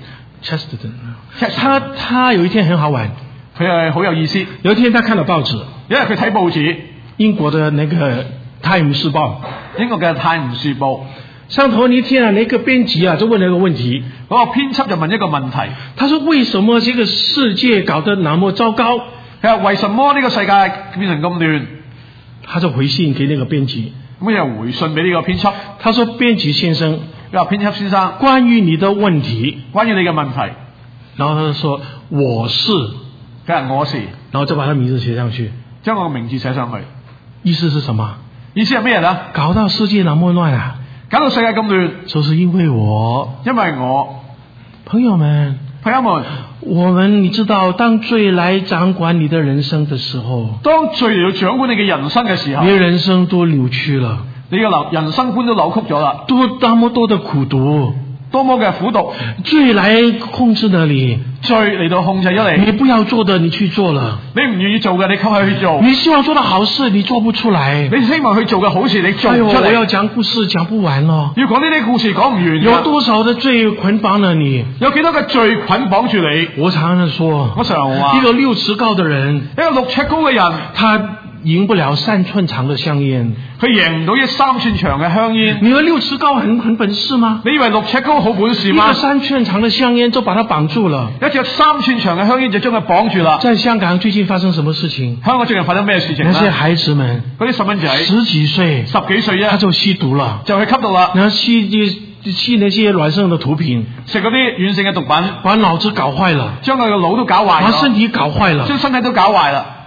他有一天很好玩， 佢係好有意思。 有一天他看了報紙， 因為佢睇報紙， 英國的那個《泰晤士報》， 英國嘅《泰晤士報》 上頭那天啊，那個編輯啊就問了一個問題， 嗰個編輯就問一個問題， 他說：為什麼這個世界搞得那麼糟糕？ 佢話為什麼呢個世界變成咁亂？ 他就回信給那個編輯， 咁又回信俾呢個編輯， 他說：編輯先生， 佢話編輯先生， 關於你的問題， 關於你嘅問題， 然後他就說我是， 佢話我是， 然後就把他名字寫上去， 將我嘅名字寫上去， 意思是什麼？ 意思係咩咧？ 搞到世界那麼亂啊， 搞到世界咁亂， 就是因為我， 因為我， 朋友們，我們你知道，當罪來掌管你的人生的時候， 當罪嚟到掌管你嘅人生嘅時候， 你的人生都扭曲了， 你嘅人生觀都扭曲咗啦， 多麼多的苦毒， 多麼嘅苦毒， 罪來控制了你， 罪嚟到控制咗你， 你不要做的你去做了， 你唔願意做嘅你卻去做， 你希望做的好事你做不出來， 你希望去做嘅好事你做唔出嚟。 我要講故事講不完咯， 要講呢啲故事講唔完。 有多少的罪捆綁了你？ 有幾多嘅罪捆綁住你？ 我常常說， 我常話， 一個6尺高的人， 一個6尺高嘅人， 他贏不了3寸長的香煙， 佢贏唔到一3寸長嘅香煙。 你以為6尺高很本事嗎？ 你以為6尺高好本事嗎？ 一個3寸長的香煙就把他綁住了， 一隻3寸長嘅香煙就將佢綁住啦。 在香港最近發生什麼事情？ 香港最近發生咩事情呢？ 那些孩子們， 嗰啲細蚊仔 10幾歲、 10幾歲啊， 他就吸毒了， 就去吸毒啦， 然後吸那些軟性的毒品， 食嗰啲軟性嘅毒品， 把腦子搞壞了， 將佢個腦都搞壞， 把身體搞壞了， 將身體都搞壞啦。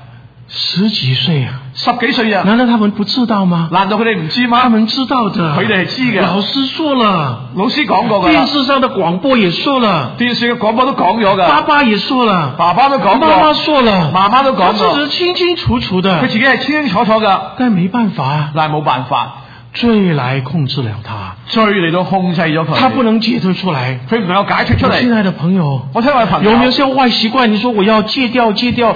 10幾歲啊 ，10幾歲啊， 難道他們不知道嗎？ 難道佢哋唔知嗎？ 他們知道的， 佢哋係知嘅。 老師說了， 老師講過㗎。 電視上的廣播也說了， 電視嘅廣播都講咗㗎。 爸爸也說了， 爸爸都講過。 媽媽說了， 媽媽都講過。 他自己清清楚楚的， 佢自己係清清楚楚㗎。 但沒辦法， 但係冇辦法， 罪來控制了他， 罪嚟到控制咗佢。 他不能解脫出來， 佢唔能夠解脫出嚟。 親愛的朋友， 我親愛的朋友， 有沒有像壞習慣？你說我要戒掉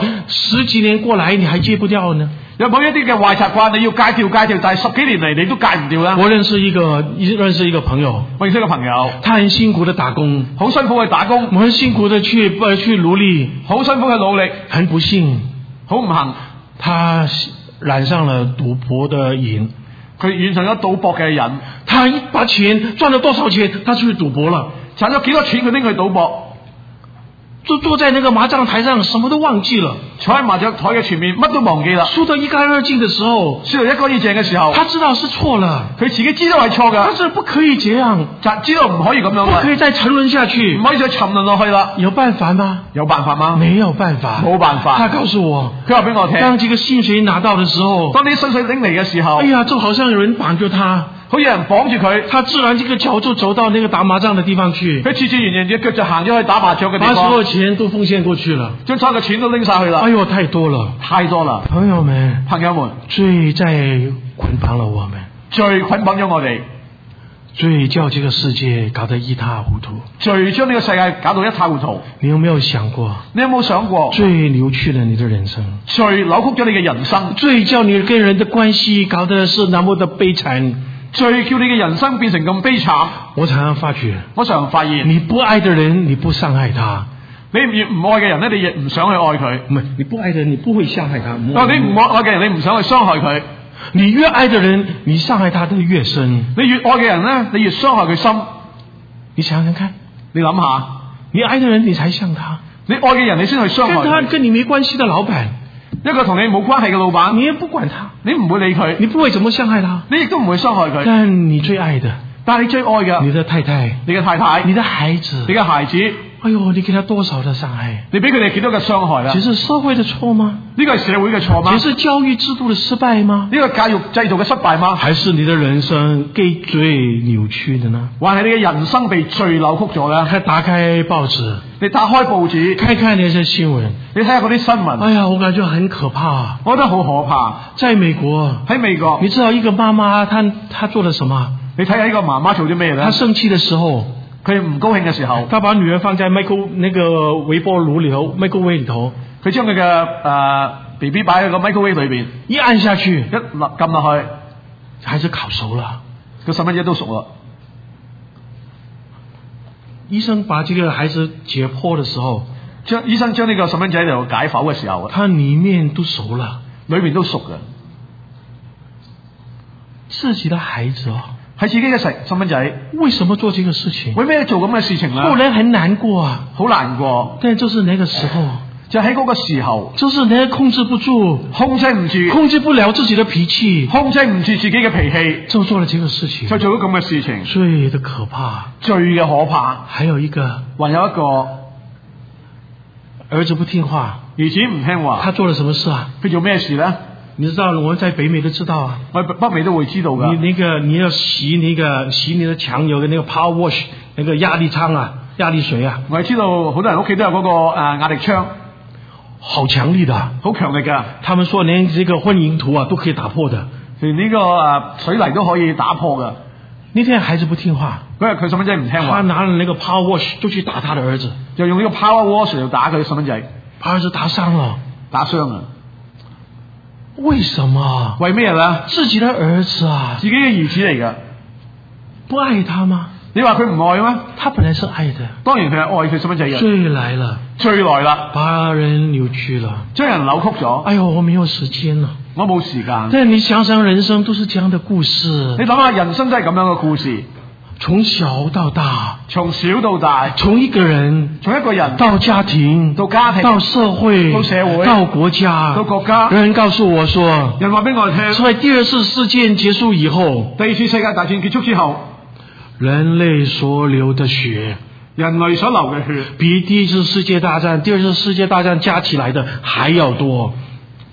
，10幾年過來，你還戒不掉呢？ 有冇一啲嘅壞習慣你要戒掉，但係10幾年嚟你都戒唔掉啦？ 我認識一個朋友， 我認識一個朋友， 他很辛苦的打工， 好辛苦去打工， 很辛苦的去努力， 好辛苦嘅努力， 很不幸， 好唔幸， 他染上了賭博的癮， 佢染上咗賭博嘅癮， 他一把錢賺了多少錢，他去賭博了， 賺咗幾多錢佢拎去賭博。 就坐在那個麻將台上，什麼都忘記了。 坐喺麻將台嘅前面，乜都忘記啦。 輸到一乾二淨的時候， 輸到一乾二淨嘅時候， 他知道是錯了， 佢自己知道係錯㗎。 但是不可以這樣， 知道唔可以咁樣， 不可以再沉淪下去， 唔可以再沉淪落去啦。 有辦法嗎？ 有辦法嗎？ 沒有辦法， 冇辦法。 他告訴我， 佢話俾我聽， 當這個薪水拿到的時候， 當啲薪水拎嚟嘅時候， 哎呀，就好像有人綁住他。 好有人綁住佢， 他自然這個腳就走到那個打麻將的地方去， 佢自然嘅腳就行咗去打麻將嘅地方， 把所有錢都奉獻過去了， 將所有嘅錢都拎晒去啦。 哎呦，太多了， 太多啦！ 朋友們，罪在捆綁了我們， 罪捆綁咗我哋， 罪叫這個世界搞得一塌糊塗， 罪將呢個世界搞到一塌糊塗。 你有沒有想過？ 你有冇想過？ 罪扭曲了你的人生， 罪扭曲咗你嘅人生， 罪叫你跟人的關係搞得是那麼的悲慘。 罪叫你嘅人生變成咁悲慘。 我常常發現，你不愛的人，你不傷害他； 你越唔愛嘅人咧，你亦唔想去愛佢。 唔係，你不愛的人，你不會傷害他。 你唔愛嘅人，你唔想去傷害佢。 你越愛的人，你傷害他的越深。 你越愛嘅人咧，你越傷害佢深。 你想想看， 你諗下， 你愛的人，你才傷他； 你愛嘅人，你先去傷害佢。 跟你沒關係的老闆。 一個同你冇關係嘅老闆， 你也不管他， 你唔會理佢， 你不會怎麼傷害他， 你亦都唔會傷害佢。 但你最愛的， 但係你最愛嘅， 你的太太， 你嘅太太， 你的孩子， 你嘅孩子， 哎呦，你給他多少的傷害？ 你俾佢哋幾多嘅傷害啦？ 這是社會的錯嗎？ 呢個係社會嘅錯嗎？ 這是教育制度的失敗嗎？ 呢個教育制度嘅失敗嗎？ 還是你的人生被罪扭曲的呢？ 還係你嘅人生被罪扭曲咗咧？ 打開報紙， 你打開報紙， 看看那些新聞， 你睇下嗰啲新聞。 哎呀，我感覺很可怕。 我覺得好可怕。 在美國， 喺美國， 你知道一個媽媽，她做了什麼？ 你睇下呢個媽媽做咗咩咧？ 她生氣的時候， 佢唔高興嘅時候， 她把女兒放在那個微波爐裏頭 microwave 裏頭， 佢將佢嘅BB 擺喺個 microwave 裏邊， 一按下去， 一撳落去， 孩子烤熟了， 個細蚊仔都熟啦。 醫生把這個孩子解剖的時候， 醫生將呢個細蚊仔喺度解剖嘅時候， 他裏面都熟了， 裏面都熟嘅。 自己的孩子哦， 係自己嘅細蚊仔， 為什麼做這個事情？ 為咩做咁嘅事情咧？ 後來很難過啊， 好難過。 但就是那個時候， 就喺嗰個時候， 就是你控制不住， 控制不了自己的脾氣，控制唔住自己嘅脾氣， 就做了這個事情， 就做咗咁嘅事情。 罪的可怕， 罪嘅可怕。 還有一個兒子不聽話， 兒子唔聽話， 他做了什麼事啊？ 佢做咩事咧？ 你知道，我們在北美都知道啊， 我北美都會知道噶。 你要洗你的牆有個那個 power wash 那個壓力倉啊，壓力水啊。 我係知道好多人屋企都有嗰個壓力槍， 好強力的， 好強力噶。 他們說連這個混凝土啊都可以打破的， 連呢個水泥都可以打破噶。 那天孩子不聽話， 嗰日佢細蚊仔唔聽話， 他拿了那個 power wash 就去打他的兒子， 就用呢個 power wash 嚟打佢細蚊仔， 把兒子打傷了， 打傷啊！ 為什麼？ 為咩咧？ 自己的兒子啊， 自己嘅兒子嚟噶， 不愛他嗎？ 你話佢唔愛咩？ 他本來是愛的， 當然佢係愛佢細蚊仔嘅。 罪來了，把人扭曲了， 將人扭曲咗。 哎呦，我沒有時間了， 我冇時間。 但你想想，人生都是這樣的故事。 你諗下，人生真係咁樣嘅故事， 從小到大， 從小到大， 從一個人到家庭，到社會，到國家，人告訴我說， 人話俾我聽， 在第二次世界結束以後， 第二次世界大戰結束之後， 人類所流的血， 比第一次世界大戰、第二次世界大戰加起來的還要多。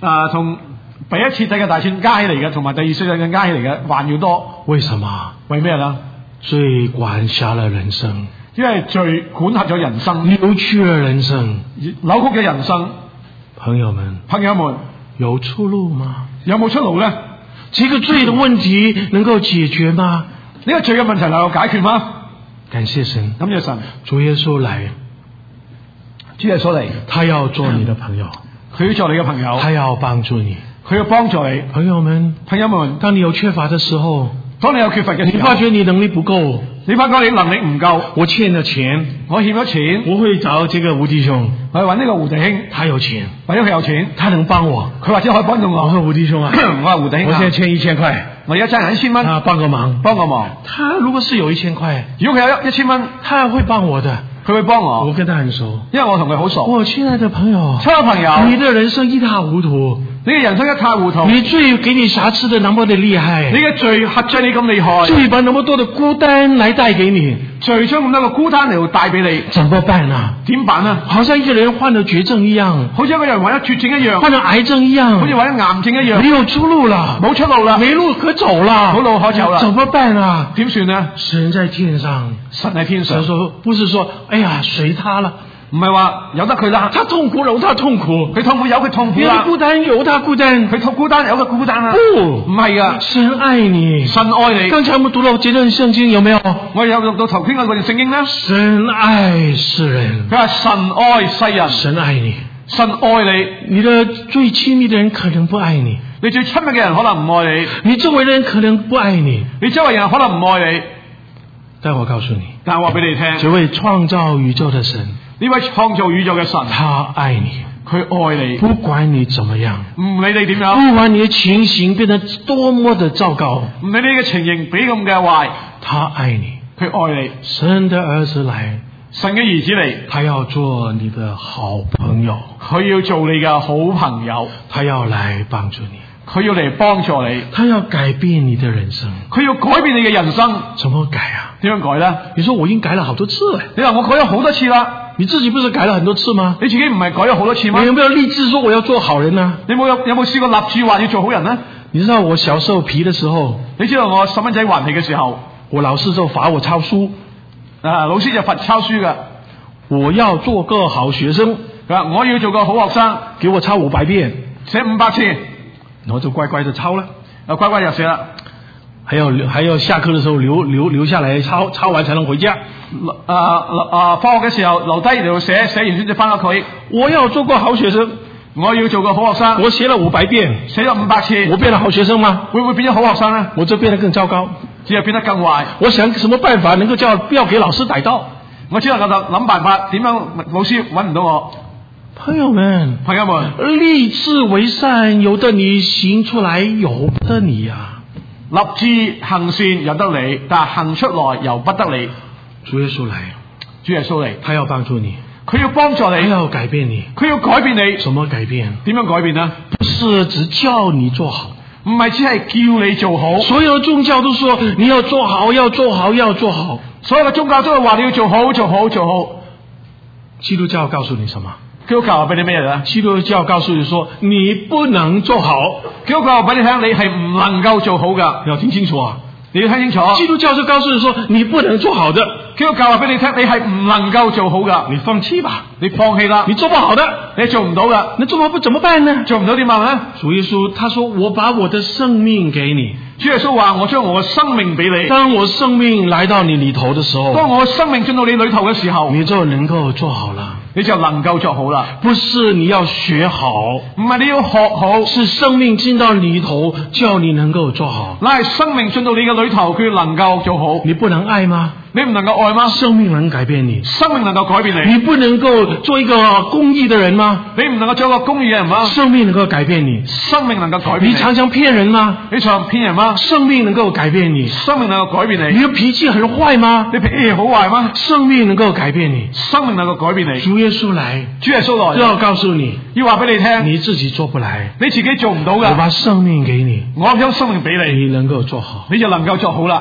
同第一次世界大戰加起嚟嘅，同埋第二次世界大戰加起嚟嘅還要多。 為什麼？ 為咩呢？ 罪管轄了人生， 因為罪管轄咗人生， 扭曲了人生， 扭曲嘅人生。 朋友們，有出路嗎？ 有冇出路呢？ 這個罪的問題能夠解決嗎？ 呢個罪嘅問題能夠解決嗎？ 感謝神， 感謝神， 主耶穌來， 主耶穌嚟， 他要做你的朋友， 佢要做你嘅朋友， 他要幫助你， 佢要幫助你。朋友們， 當你有缺乏的時候， 當你有缺乏嘅時候， 你發覺你能力不夠， 你發覺你能力唔夠， 我欠咗錢，我會找這個吳弟兄， 我去揾呢個胡弟兄， 他有錢， 或者佢有錢， 他能幫我， 佢或者可以幫到我。 我係胡弟兄啊， 我係胡弟兄， 我現在欠1000塊， 我而家爭人1000蚊， 幫個忙。 他如果是有1000塊， 如果佢有1000蚊， 他會幫我的， 佢會幫我。 我跟他很熟， 因為我同佢好熟。 我親愛的朋友，你的人生一塌糊塗。 你嘅人生一塌糊塗， 你罪給你瑕疵的那麼的厲害， 你嘅罪轄制你咁厲害， 罪把那麼多的孤單來帶給你， 罪將咁多個孤單嚟帶俾你， 怎麼辦啊？ 點辦啊？ 好像一個人患了絕症一樣， 好似一個人患咗絕症一樣， 患咗癌症一樣， 好似患咗癌症一樣， 沒有出路了， 冇出路啦， 沒路可走啦， 冇路可走啦， 怎麼辦啊？ 點算呢？ 神在天上， 神喺天上， 不是說，哎呀，隨他了。 唔係話由得佢啦， 他痛苦由他痛苦， 佢痛苦由佢痛苦啦， 佢孤單由他孤單， 佢孤單由佢孤單啦。唔係噶， 神愛你， 神愛你。 剛才我們讀到這段聖經有沒有？ 我有讀到頭先嗰段聖經呢？ 神愛世人， 佢話神愛世人， 神愛你， 神愛你。 你的最親密的人可能不愛你， 你最親密嘅人可能唔愛你， 你周圍的人可能不愛你， 你周圍人可能唔愛你。 但我告訴你， 但我話俾你聽， 這位創造宇宙的神， 呢位創造宇宙嘅神， 他愛你， 佢愛你， 不管你怎麼樣， 唔理你點樣， 不管你的情形變得多麼的糟糕， 唔理你嘅情形比咁嘅壞， 他愛你， 佢愛你。 神的兒子來， 神嘅兒子嚟， 他要做你的好朋友， 佢要做你嘅好朋友， 他要來幫助你， 佢要嚟幫助你， 他要改變你的人生， 佢要改變你嘅人生。 怎麼改啊？ 點樣改呢？ 你說我已經改了好多次了， 你話我改咗好多次啦， 你自己不是改了很多次嗎？ 你自己唔係改咗好多次嗎？ 你有沒有立志說我要做好人呢？ 你有冇試過立志話要做好人呢？ 你知道我小時候皮的時候， 你知道我細蚊仔頑皮嘅時候， 我老師就罰我抄書， 老師就罰抄書㗎。 我要做個好學生， 佢話我要做個好學生， 給我抄500遍， 寫500次， 我就乖乖的抄了， 乖乖就寫啦。 還要下課的時候留下來抄完才能回家。 放學嘅時候留低嚟寫完先至翻屋企。 我要做個好學生， 我要做個好學生。 我寫了500遍， 寫咗500次， 我變了好學生嗎？ 會唔會變咗好學生呢？ 我就變得更糟糕， 只係變得更壞。 我想什麼辦法能夠不要給老師逮到？ 我只能夠諗辦法，點樣老師揾唔到我？ 朋友們，立志為善由得你行出來，由不得你啊！ 立志行善由得你，但係行出來由不得你。 主耶穌來，他要幫助你， 佢要幫助你， 他要改變你， 佢要改變你。 什麼改變？ 點樣改變呢？ 不是只叫你做好， 唔係只係叫你做好。 所有宗教都說你要做好，要做好，要做好。 所有嘅宗教都係話你要做好，做好，做好。 基督教告訴你什麼？ 基督教話俾你咩嘢？ 基督教告訴你說你不能做好。 基督教話俾你聽，你係唔能夠做好噶。 你要聽清楚啊！ 你要聽清楚。 基督教就告訴你說你不能做好的。 基督教話俾你聽，你係唔能夠做好噶。 你放棄吧， 你放棄啦， 你做不好的， 你做唔到噶。 你做不好怎麼辦呢？ 做唔到點辦呢？ 主耶穌他說我把我的生命給你。 主耶穌話我將我嘅生命俾你。 當我生命來到你裏頭的時候， 當我生命進到你裏頭嘅時候， 你就能夠做好了。 你就能夠做好啦。 不是你要學好， 唔係你要學好， 是生命進到裏頭，叫你能夠做好。 那係生命進到你嘅裏頭，佢能夠做好。 你不能愛嗎？ 你唔能夠愛嗎？ 生命能改變你， 生命能夠改變你。 你不能夠做一個公義的人嗎？ 你唔能夠做一個公義嘅人嗎？ 生命能夠改變你， 生命能夠改變你。 你常常騙人嗎？ 你常騙人嗎？ 生命能夠改變你， 生命能夠改變你。 你的脾氣很壞嗎？ 你脾氣好壞嗎？ 生命能夠改變你， 生命能夠改變你。 主耶穌來， 主耶穌來， 要告訴你， 要話俾你聽， 你自己做不來， 你自己做唔到㗎。 我把生命給你， 我將生命俾你， 你能夠做好， 你就能夠做好啦。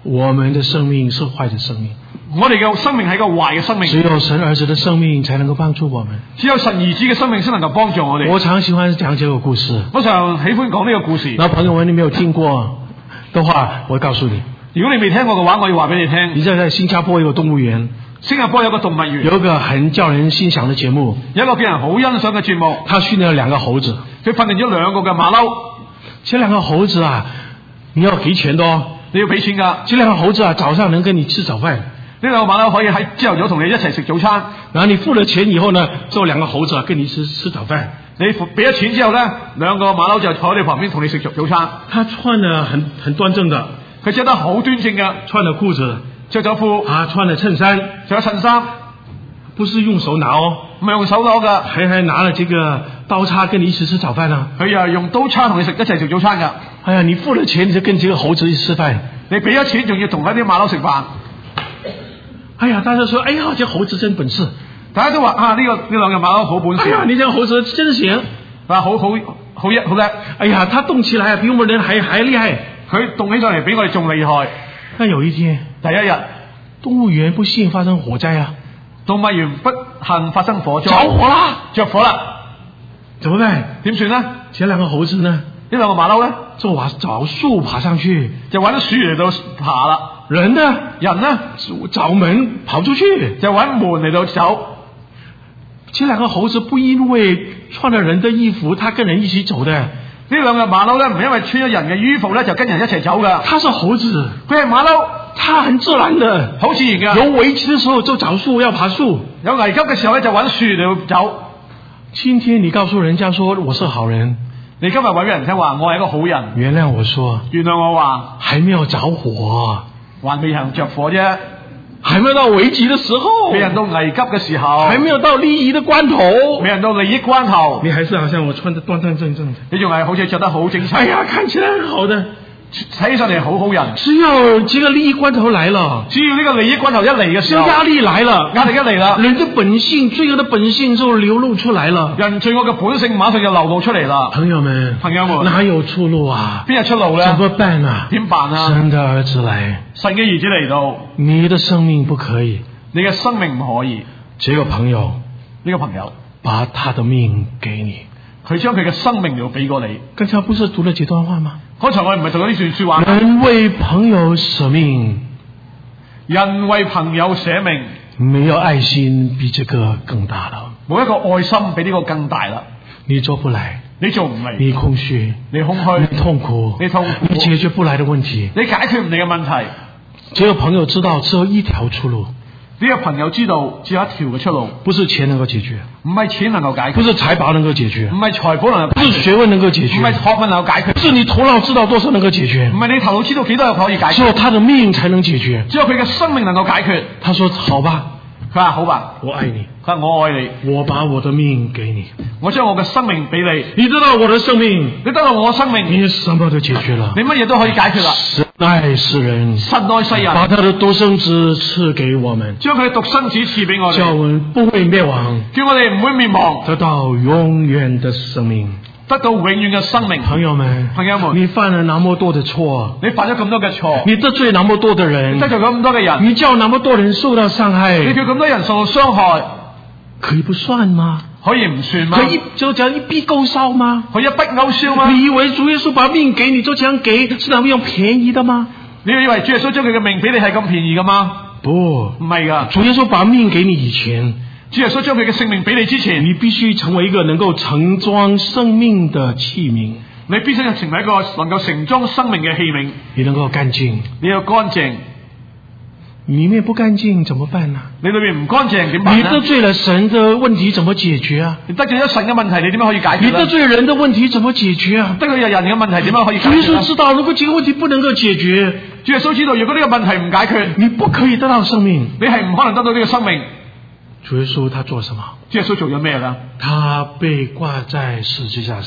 我們的生命是壞的生命， 我哋嘅生命係個壞嘅生命。 只有神兒子的生命才能夠幫助我們。 只有神兒子嘅生命先能夠幫助我哋。 我常喜歡講這個故事。 我常喜歡講呢個故事。 那朋友們，你沒有聽過的話，我告訴你。 如果你未聽過嘅話，我要話俾你聽。 你在新加坡有個動物園， 新加坡有個動物園， 有一個很叫人欣賞的節目， 有一個叫人好欣賞嘅節目。 他訓練了2個猴子， 佢訓練咗2個嘅馬騮。 這2個猴子啊，你要給錢的哦。 你要俾錢㗎。 這2個猴子啊，早上能跟你吃早飯。 呢2個馬騮可以喺朝頭早同你一齊食早餐。 然後你付了錢以後呢，這2個猴子啊，跟你吃早飯。 你俾咗錢之後呢，2個馬騮就坐喺你旁邊同你食早餐。 他穿得很端正的， 佢着得好端正嘅， 穿了褲子， 着咗褲， 穿了襯衫， 着咗襯衫， 不是用手拿哦， 唔係用手攞㗎， 還拿了這個刀叉跟你一起吃早飯啊。 佢又用刀叉同你一齊食早餐㗎。 哎呀，你付了錢你就跟這個猴子一起吃飯， 你俾咗錢仲要同一啲馬騮食飯。 哎呀，大家說，哎呀，這猴子真本事， 大家都話啊，呢2個馬騮好本事。 哎呀，你這個猴子真行， 好叻。 哎呀，他動起來比我們人還厲害， 佢動起上嚟比我哋仲厲害。 但有一天， 第一日， 動物園不幸發生火災啊， 動物園不幸發生火災， 着火啦， 着火啦， 怎麼辦？ 點算呢？ 這2個猴子呢？ 呢2個馬騮呢？ 就找樹爬上去， 就揾樹嚟到爬啦。 人呢？找門跑出去， 就揾門嚟到走。 這2個猴子不因為穿了人的衣服，他跟人一起走的。 呢2個馬騮咧，唔係因為穿咗人嘅衣服咧，就跟人一齊走噶。 他是猴子， 佢係馬騮， 他很自然的， 好自然噶。 有危機的時候就找樹要爬樹， 有危急嘅時候咧就揾樹嚟到走。 今天你告訴人家說我是好人， 你今日話俾人聽話，我係一個好人。 原諒我說， 原諒我話， 還沒有着火， 還未行着火啫。 還沒有到危急的時候， 未人到危急嘅時候， 還沒有到利益的關頭， 未人到利益關頭， 你還是好像我穿得端端正正的， 你仲係好似着得好整齊。 哎呀，看起來很好的， 睇起上嚟好好人。 只要這個利益關頭來了， 只要呢個利益關頭一嚟嘅時候， 壓力來了， 壓力一嚟啦， 人的本性，罪惡的本性就流露出來了， 人罪惡嘅本性馬上就流露出嚟啦。朋友們， 哪有出路啊？ 邊有出路咧？ 怎麼辦啊？ 點辦啊？ 神的兒子來， 神嘅兒子嚟到， 你的生命不可以， 你嘅生命唔可以。 這個朋友，把他的命給你， 佢將佢嘅生命要俾過你。 剛才不是讀了這段話嗎？ 剛才我哋唔係讀咗呢段說話。 人為朋友捨命， 人為朋友捨命， 沒有愛心比這個更大了。 冇一個愛心比呢個更大啦。 你做不來， 你做唔嚟， 你空虛， 你空虛， 你痛苦，你解決不來的問題， 你解決唔嚟嘅問題。 這個朋友知道只有一條出路。 呢個朋友知道只有一條嘅出路， 不是錢能夠解決， 唔係錢能夠解決， 不是財寶能夠解決， 唔係財寶能夠解決， 不是學問能夠解決， 唔係學問能夠解決， 不是你頭腦知道多少能夠解決， 唔係你頭腦知道幾多可以解決， 只有他的命才能解決， 只有佢嘅生命能夠解決。 他說好吧， 佢話好吧， 我愛你， 佢話我愛你， 我把我的命給你， 我將我嘅生命俾你， 你得到我的生命， 你得到我嘅生命， 你什麼都解決了， 你乜嘢都可以解決啦。 神愛世人， 神愛世人， 把他的獨生子賜給我們， 將佢嘅獨生子賜俾我哋， 叫我們不會滅亡， 叫我哋唔會滅亡， 得到永遠的生命， 得到永遠嘅生命。 朋友們，你犯了那麼多的錯， 你犯咗咁多嘅錯， 你得罪那麼多的人， 你得罪咁多嘅人， 你叫那麼多人受到傷害， 你叫咁多人受到傷害， 可以不算嗎？ 可以唔算嗎？ 就這樣一筆勾銷嗎？ 可以一筆勾銷嗎？ 你以為主耶穌把命給你就這樣給，是那麼樣便宜的嗎？ 你以為主耶穌將佢嘅命俾你係咁便宜噶嗎？ 不， 唔係噶。 主耶穌把命給你以前， 主耶穌將佢嘅性命俾你之前， 你必須成為一個能夠盛裝生命的器皿。 你必須要成為一個能夠盛裝生命嘅器皿。 你能夠乾淨， 你要乾淨。 裏面不乾淨怎麼辦呢？ 你裏面唔乾淨點辦呢？ 你得罪了神的問題怎麼解決啊？ 你得罪咗神嘅問題，你點樣可以解決？ 你得罪人的問題怎麼解決啊？ 得罪人嘅問題點樣可以解決？ 主耶穌知道，如果這個問題不能夠解決， 主耶穌知道，如果呢個問題唔解決， 你不可以得到生命， 你係唔可能得到呢個生命。 主耶穌他做什麼？ 主耶穌做咗咩啦？ 他被掛在十字架上。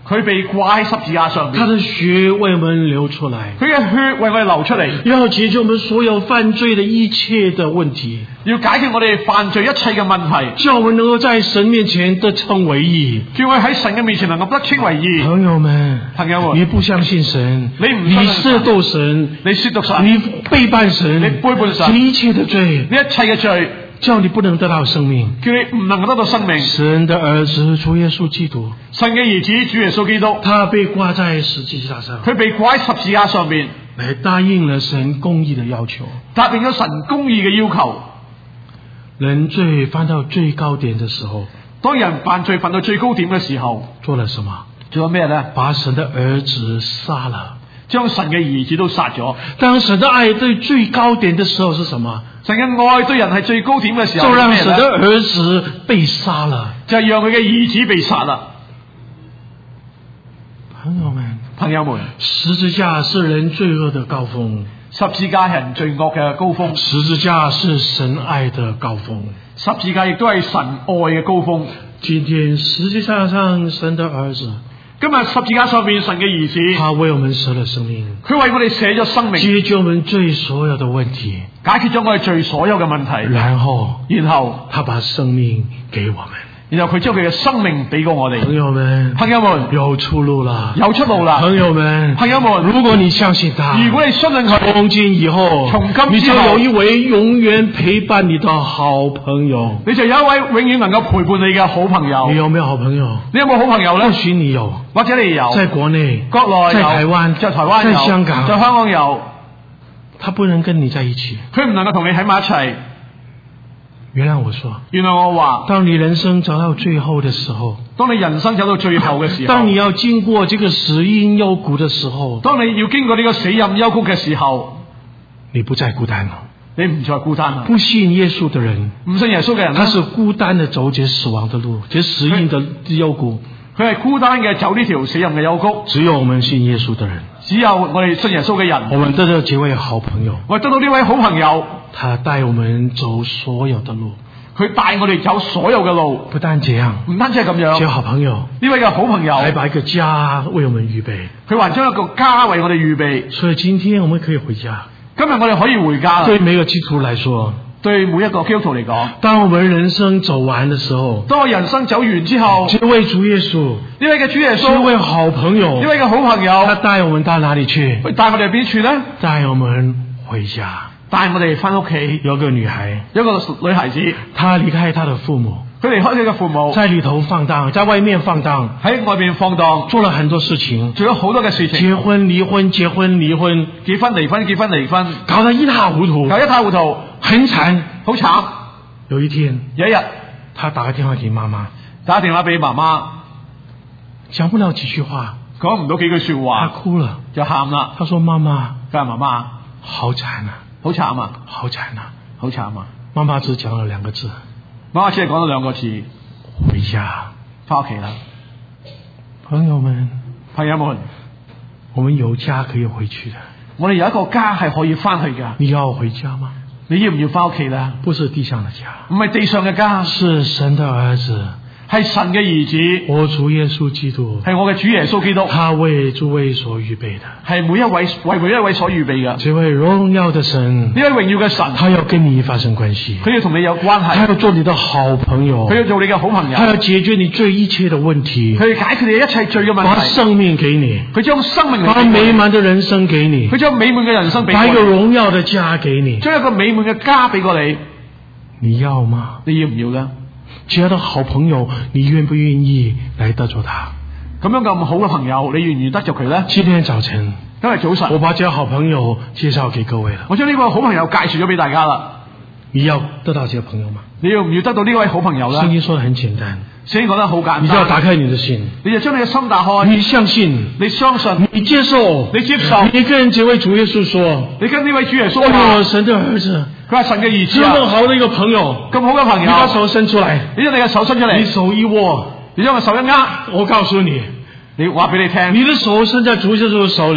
佢被掛喺十字架上面， 他的血為我們流出來， 佢嘅血為我哋流出嚟， 要解決我們所有犯罪的一切的問題， 要解決我哋犯罪一切嘅問題， 叫我們能夠在神面前得稱為義， 叫我哋喺神嘅面前能夠得稱為義。 朋友們，你不相信神，你褻瀆神， 你褻瀆神， 你背叛神， 你背叛神， 這一切的罪， 呢一切嘅罪， 叫你不能得到生命， 叫你唔能夠得到生命。 神的兒子主耶穌基督， 神嘅兒子主耶穌基督， 他被掛在十字架上， 佢被掛喺十字架上面， 來答應了神公義的要求， 答應咗神公義嘅要求。 人罪犯到最高點的時候， 當人犯罪犯到最高點嘅時候， 做了什麼？ 做咗咩呢？ 把神的兒子殺了， 將神嘅兒子都殺咗。 當神的愛對最高點的時候是什麼？ 神嘅愛對人係最高點嘅時候， 就讓神的兒子被殺了， 就係讓佢嘅兒子被殺啦。朋友們， 十字架是人罪惡的高峰， 十字架係人罪惡嘅高峰， 十字架是神愛的高峰， 十字架亦都係神愛嘅高峰。 今天十字架上神的兒子， 今日十字架上面神嘅兒子， 他為我們捨了生命， 佢為我哋捨咗生命， 解決我們罪所有的問題， 解決咗我哋罪所有嘅問題。 然後他把生命給我們， 然後佢將佢嘅生命俾過我哋。 朋友們，有出路了， 有出路啦！ 朋友們，如果你相信他， 如果你相信佢， 從今以後，你就有一位永遠陪伴你的好朋友， 你就有一位永遠能夠陪伴你嘅好朋友。 你有沒有好朋友？ 你有冇好朋友呢？ 或許你有， 或者你有， 在國內、 國內、 在台灣、 在香港、 在香港有， 他不能跟你在一起， 佢唔能夠同你喺埋一齊。 原來我說， 當你人生走到最後的時候， 當你人生走到最後嘅時候， 當你要經過這個死蔭幽谷的時候， 當你要經過呢個死蔭幽谷嘅時候， 你不再孤單了， 你唔再孤單啦。 不信耶穌的人， 唔信耶穌嘅人， 他是孤單的走這死亡的路，這死蔭的幽谷， 佢係孤單嘅走呢條死蔭嘅幽谷。 只有我們信耶穌的人， 只有我哋信耶穌嘅人， 我們得到這位好朋友， 我哋得到呢位好朋友， 他帶我們走所有的路， 佢帶我哋走所有嘅路。 不單這樣， 唔單止係咁樣， 這好朋友， 呢位嘅好朋友， 還把一個家為我們預備， 佢還將一個家為我哋預備。 所以今天我們可以回家。 今日我哋可以回家啦。 對每個基督徒來說， 對每一個基督徒嚟講， 當我們人生走完的時候， 當我人生走完之後， 這位主耶穌， 呢位嘅主耶穌， 這位好朋友， 呢位嘅好朋友， 他帶我們到哪裏去？ 佢帶我哋邊處呢？ 帶我們回家， 帶我哋翻屋企。 有個女孩， 有個女孩子， 她離開她的父母， 佢離開佢嘅父母， 在裏頭放蕩，在外面放蕩， 喺外面放蕩， 做了很多事情， 做咗好多嘅事情， 結婚離婚，結婚離婚， 結婚離婚，結婚離婚， 搞得一塌糊塗， 搞一塌糊塗， 很慘， 好慘。 有一天， 有一日， 他打個電話給媽媽， 打電話俾媽媽， 講不了幾句話， 講唔到幾句說話， 他哭了， 就喊啦。 他說：媽媽， 佢話媽媽， 好慘啊， 好慘啊， 好慘啊， 好慘啊。 媽媽只講了2個字， 媽媽只係講咗2個字， 回家， 翻屋企啦。 朋友們， 我們有家可以回去的， 我哋有一個家係可以翻去噶。 你要回家嗎？ 你要唔要翻屋企啦？ 不是地上的家， 唔係地上嘅家， 是神的兒子， 係神嘅兒子， 我主耶穌基督， 係我嘅主耶穌基督， 他為諸位所預備的， 係為每一位所預備嘅。 這位榮耀的神， 呢位榮耀嘅神， 他要跟你發生關係， 佢要同你有關係， 他要做你的好朋友， 佢要做你嘅好朋友， 他要解決你罪一切的問題， 佢要解決你一切罪嘅問題， 把生命給你， 佢將生命， 把美滿的人生給你， 佢將美滿嘅人生俾你， 把一個榮耀的家給你， 將一個美滿嘅家俾過你， 你要嗎？ 你要唔要呢？ 這樣的好朋友，你願不願意來得着他？ 咁樣咁好嘅朋友，你願意得着佢呢？ 今天早晨，我把這好朋友介紹給各位了。 我將呢個好朋友介紹咗俾大家啦。 你要得到這個朋友嗎？ 你要唔要得到呢位好朋友呢？ 聖經說得很簡單， 聖經講得好簡單， 你就要打開你的心， 你就將你嘅心打開， 你相信， 你相信， 你接受，你跟這位主耶穌說， 你跟呢位主耶穌話，神的兒子， 佢係神嘅兒子啊， 這麼好的一個朋友， 咁好嘅朋友， 你把手伸出來， 你將你嘅手伸出嚟， 你手一握， 你將個手一握， 我告訴你， 你話俾你聽， 你的手伸在主耶穌的手裏，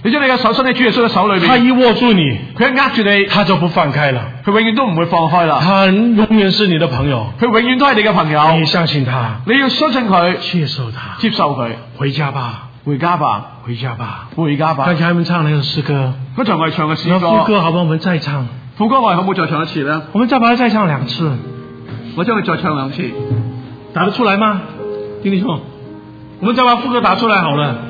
你將你嘅手伸喺主耶穌嘅手裏邊， 他一握住你， 佢一握住你， 他就不放開了。 佢永遠都唔會放開啦。 他永遠是你的朋友， 佢永遠都係你嘅朋友。 你相信他， 你要相信佢， 接受他， 接受佢。 回家吧， 回家吧， 回家吧， 回家吧。 剛才我們唱那個詩歌， 剛才我哋唱嘅詩那副歌， 歌好不好？我們再唱。 副歌我哋可唔可以再唱一次呢？ 我們再把它再唱2次。 我將佢再唱2次， 打得出來嗎？丁弟兄，我們再把副歌打出來好了。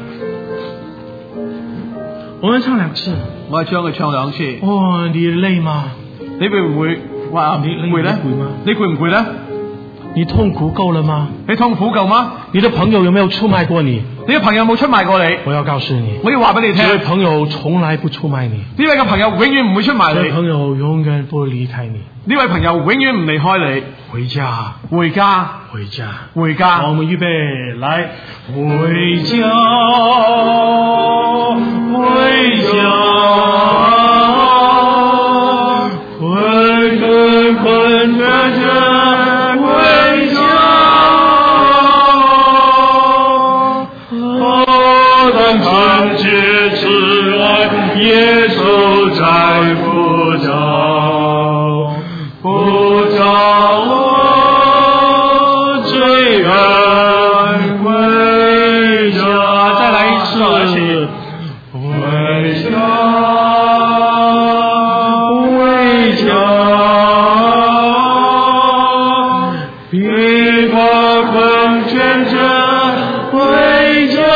我們唱2次。 我係將佢唱2次。 哦，你累嗎？ 你會唔會話攰咧？你攰唔攰咧？ 你痛苦夠了嗎？ 你痛苦夠嗎？ 你的朋友有沒有出賣過你？ 你嘅朋友有冇出賣過你？ 我要告訴你， 我要話俾你聽， 這位朋友從來不出賣你。 呢位嘅朋友永遠唔會出賣你。 這位朋友永遠不會離開你。 呢位朋友永遠唔離開你。 回家， 回家， 回家， 回家。 我們預備來，回家，回家。耶穌在呼召，呼召我罪人歸家。再來一次，回家，回家，別把困倦者回家。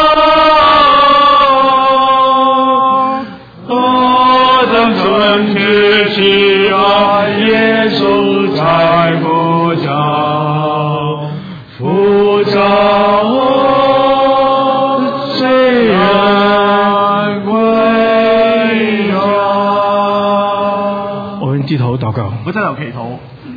耶穌在呼召，呼召我罪人歸家。我們低頭禱告， 我低頭祈禱。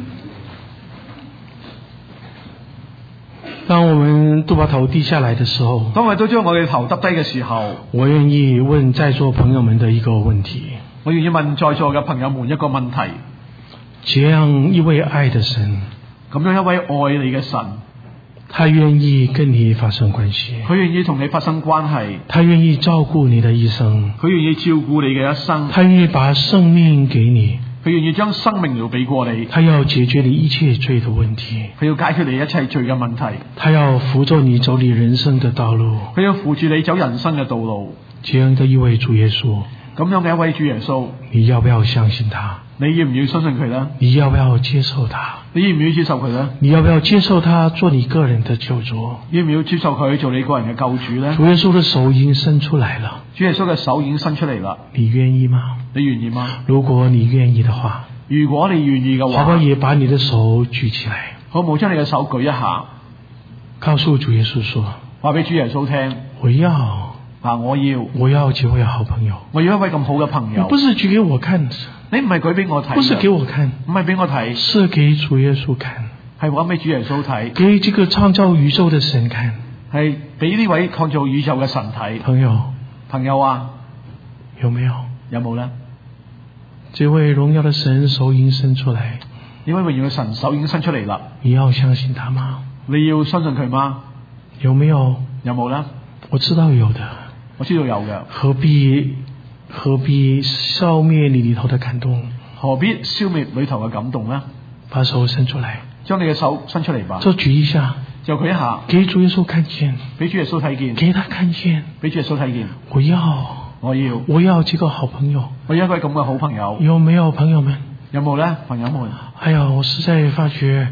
當我們都把頭低下來的時候， 當我哋都將我哋頭耷低嘅時候， 我願意問在座朋友們的一個問題。 我願意問在座嘅朋友們一個問題： 這樣一位愛的神， 咁樣一位愛你嘅神， 他願意跟你發生關係， 佢願意同你發生關係， 他願意照顧你的一生， 佢願意照顧你嘅一生， 他願意把生命給你， 佢願意將生命留俾過你， 他要解決你一切罪的問題， 佢要解決你一切罪嘅問題， 他要扶助你走你人生的道路， 佢要扶住你走人生嘅道路。 這樣的一位主耶穌， 咁樣嘅一位主耶穌， 你要不要相信他？ 你要唔要相信佢呢？ 你要不要接受他？ 你要唔要接受佢呢？ 你要不要接受他做你個人的救主？ 要唔要接受佢做你個人嘅救主呢？ 主耶穌的手已經伸出來了， 主耶穌嘅手已經伸出嚟啦。 你願意嗎？ 你願意嗎？ 如果你願意的話， 如果你願意嘅話， 好不好也把你的手舉起來？ 好唔好將你嘅手舉一下， 告訴主耶穌說： 話俾主耶穌聽， 我要我要幾位好朋友， 我要一位咁好嘅朋友。 不是舉給我看， 你唔係舉俾我睇， 不是給我看， 唔係俾我睇， 是給主耶穌看， 係話俾主耶穌睇， 給這個創造宇宙的神看， 係俾呢位創造宇宙嘅神睇。 朋友啊，有沒有？ 有冇呢？ 這位榮耀的神手已經伸出來， 呢位榮耀嘅神手已經伸出嚟啦。 你要相信他嗎？ 你要相信佢嗎？ 有沒有？ 有冇呢？ 我知道有的， 我知道有嘅。 何必消滅你裏頭的感動？ 何必消滅裏頭嘅感動呢？ 把手伸出來， 將你嘅手伸出嚟吧。 就舉一下， 就舉一下， 給主耶穌看見， 俾主耶穌睇見， 給他看見， 俾主耶穌睇見。 我要這個好朋友， 我要一位咁嘅好朋友。 有沒有朋友們？ 有冇呢？朋友們？ 哎呀，我實在發覺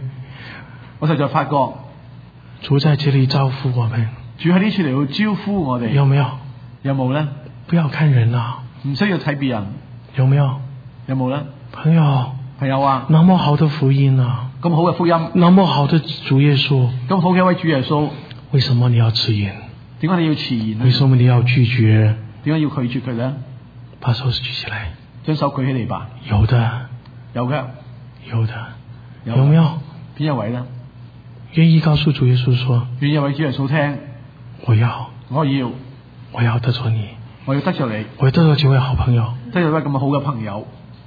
主在這裏招呼我們， 主喺呢處嚟到招呼我哋。有沒有？有冇呢？ 不要看人啦， 唔需要睇別人。有沒有？有冇呢？朋友啊， 那麼好的福音啊， 咁好嘅福音， 那麼好的主耶穌， 咁好嘅一位主耶穌， 為什麼你要遲延？ 點解你要遲延呢？ 為什麼你要拒絕？ 點解要拒絕佢呢？ 把手舉起來， 將手舉起嚟吧。 有的，有沒有？ 邊一位呢？ 願意告訴主耶穌說， 願意為主耶穌聽，我要得着你， 我要得着你， 我要得着幾位好朋友， 得着一位咁好嘅朋友。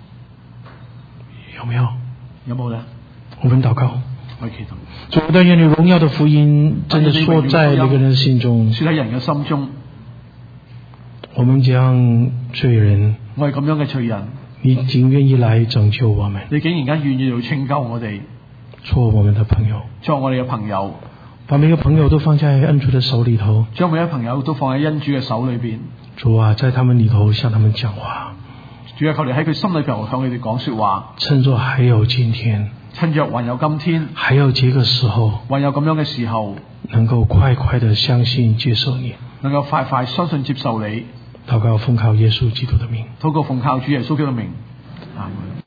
有沒有？ 有冇呢？ 我們禱告， 我祈禱。 主，但願你榮耀的福音真的說在每個人心中， 說喺人嘅心中。 我們這樣罪人， 我係咁樣嘅罪人， 你竟願意來拯救我們， 你竟然間願意嚟拯救我哋， 做我們的朋友， 作我哋嘅朋友， 把每個朋友都放在恩主的手裏頭， 將每一個朋友都放喺恩主嘅手裏邊。 主啊，在他們裏頭向他們講話， 主啊，求你喺佢心裏頭向佢哋講說話。 趁着還有今天， 趁着還有今天， 還有這個時候， 還有咁樣嘅時候， 能夠快快的相信接受你， 能夠快快相信接受你。 禱告奉靠耶穌基督的名， 禱告奉靠主耶穌基督的名，阿門。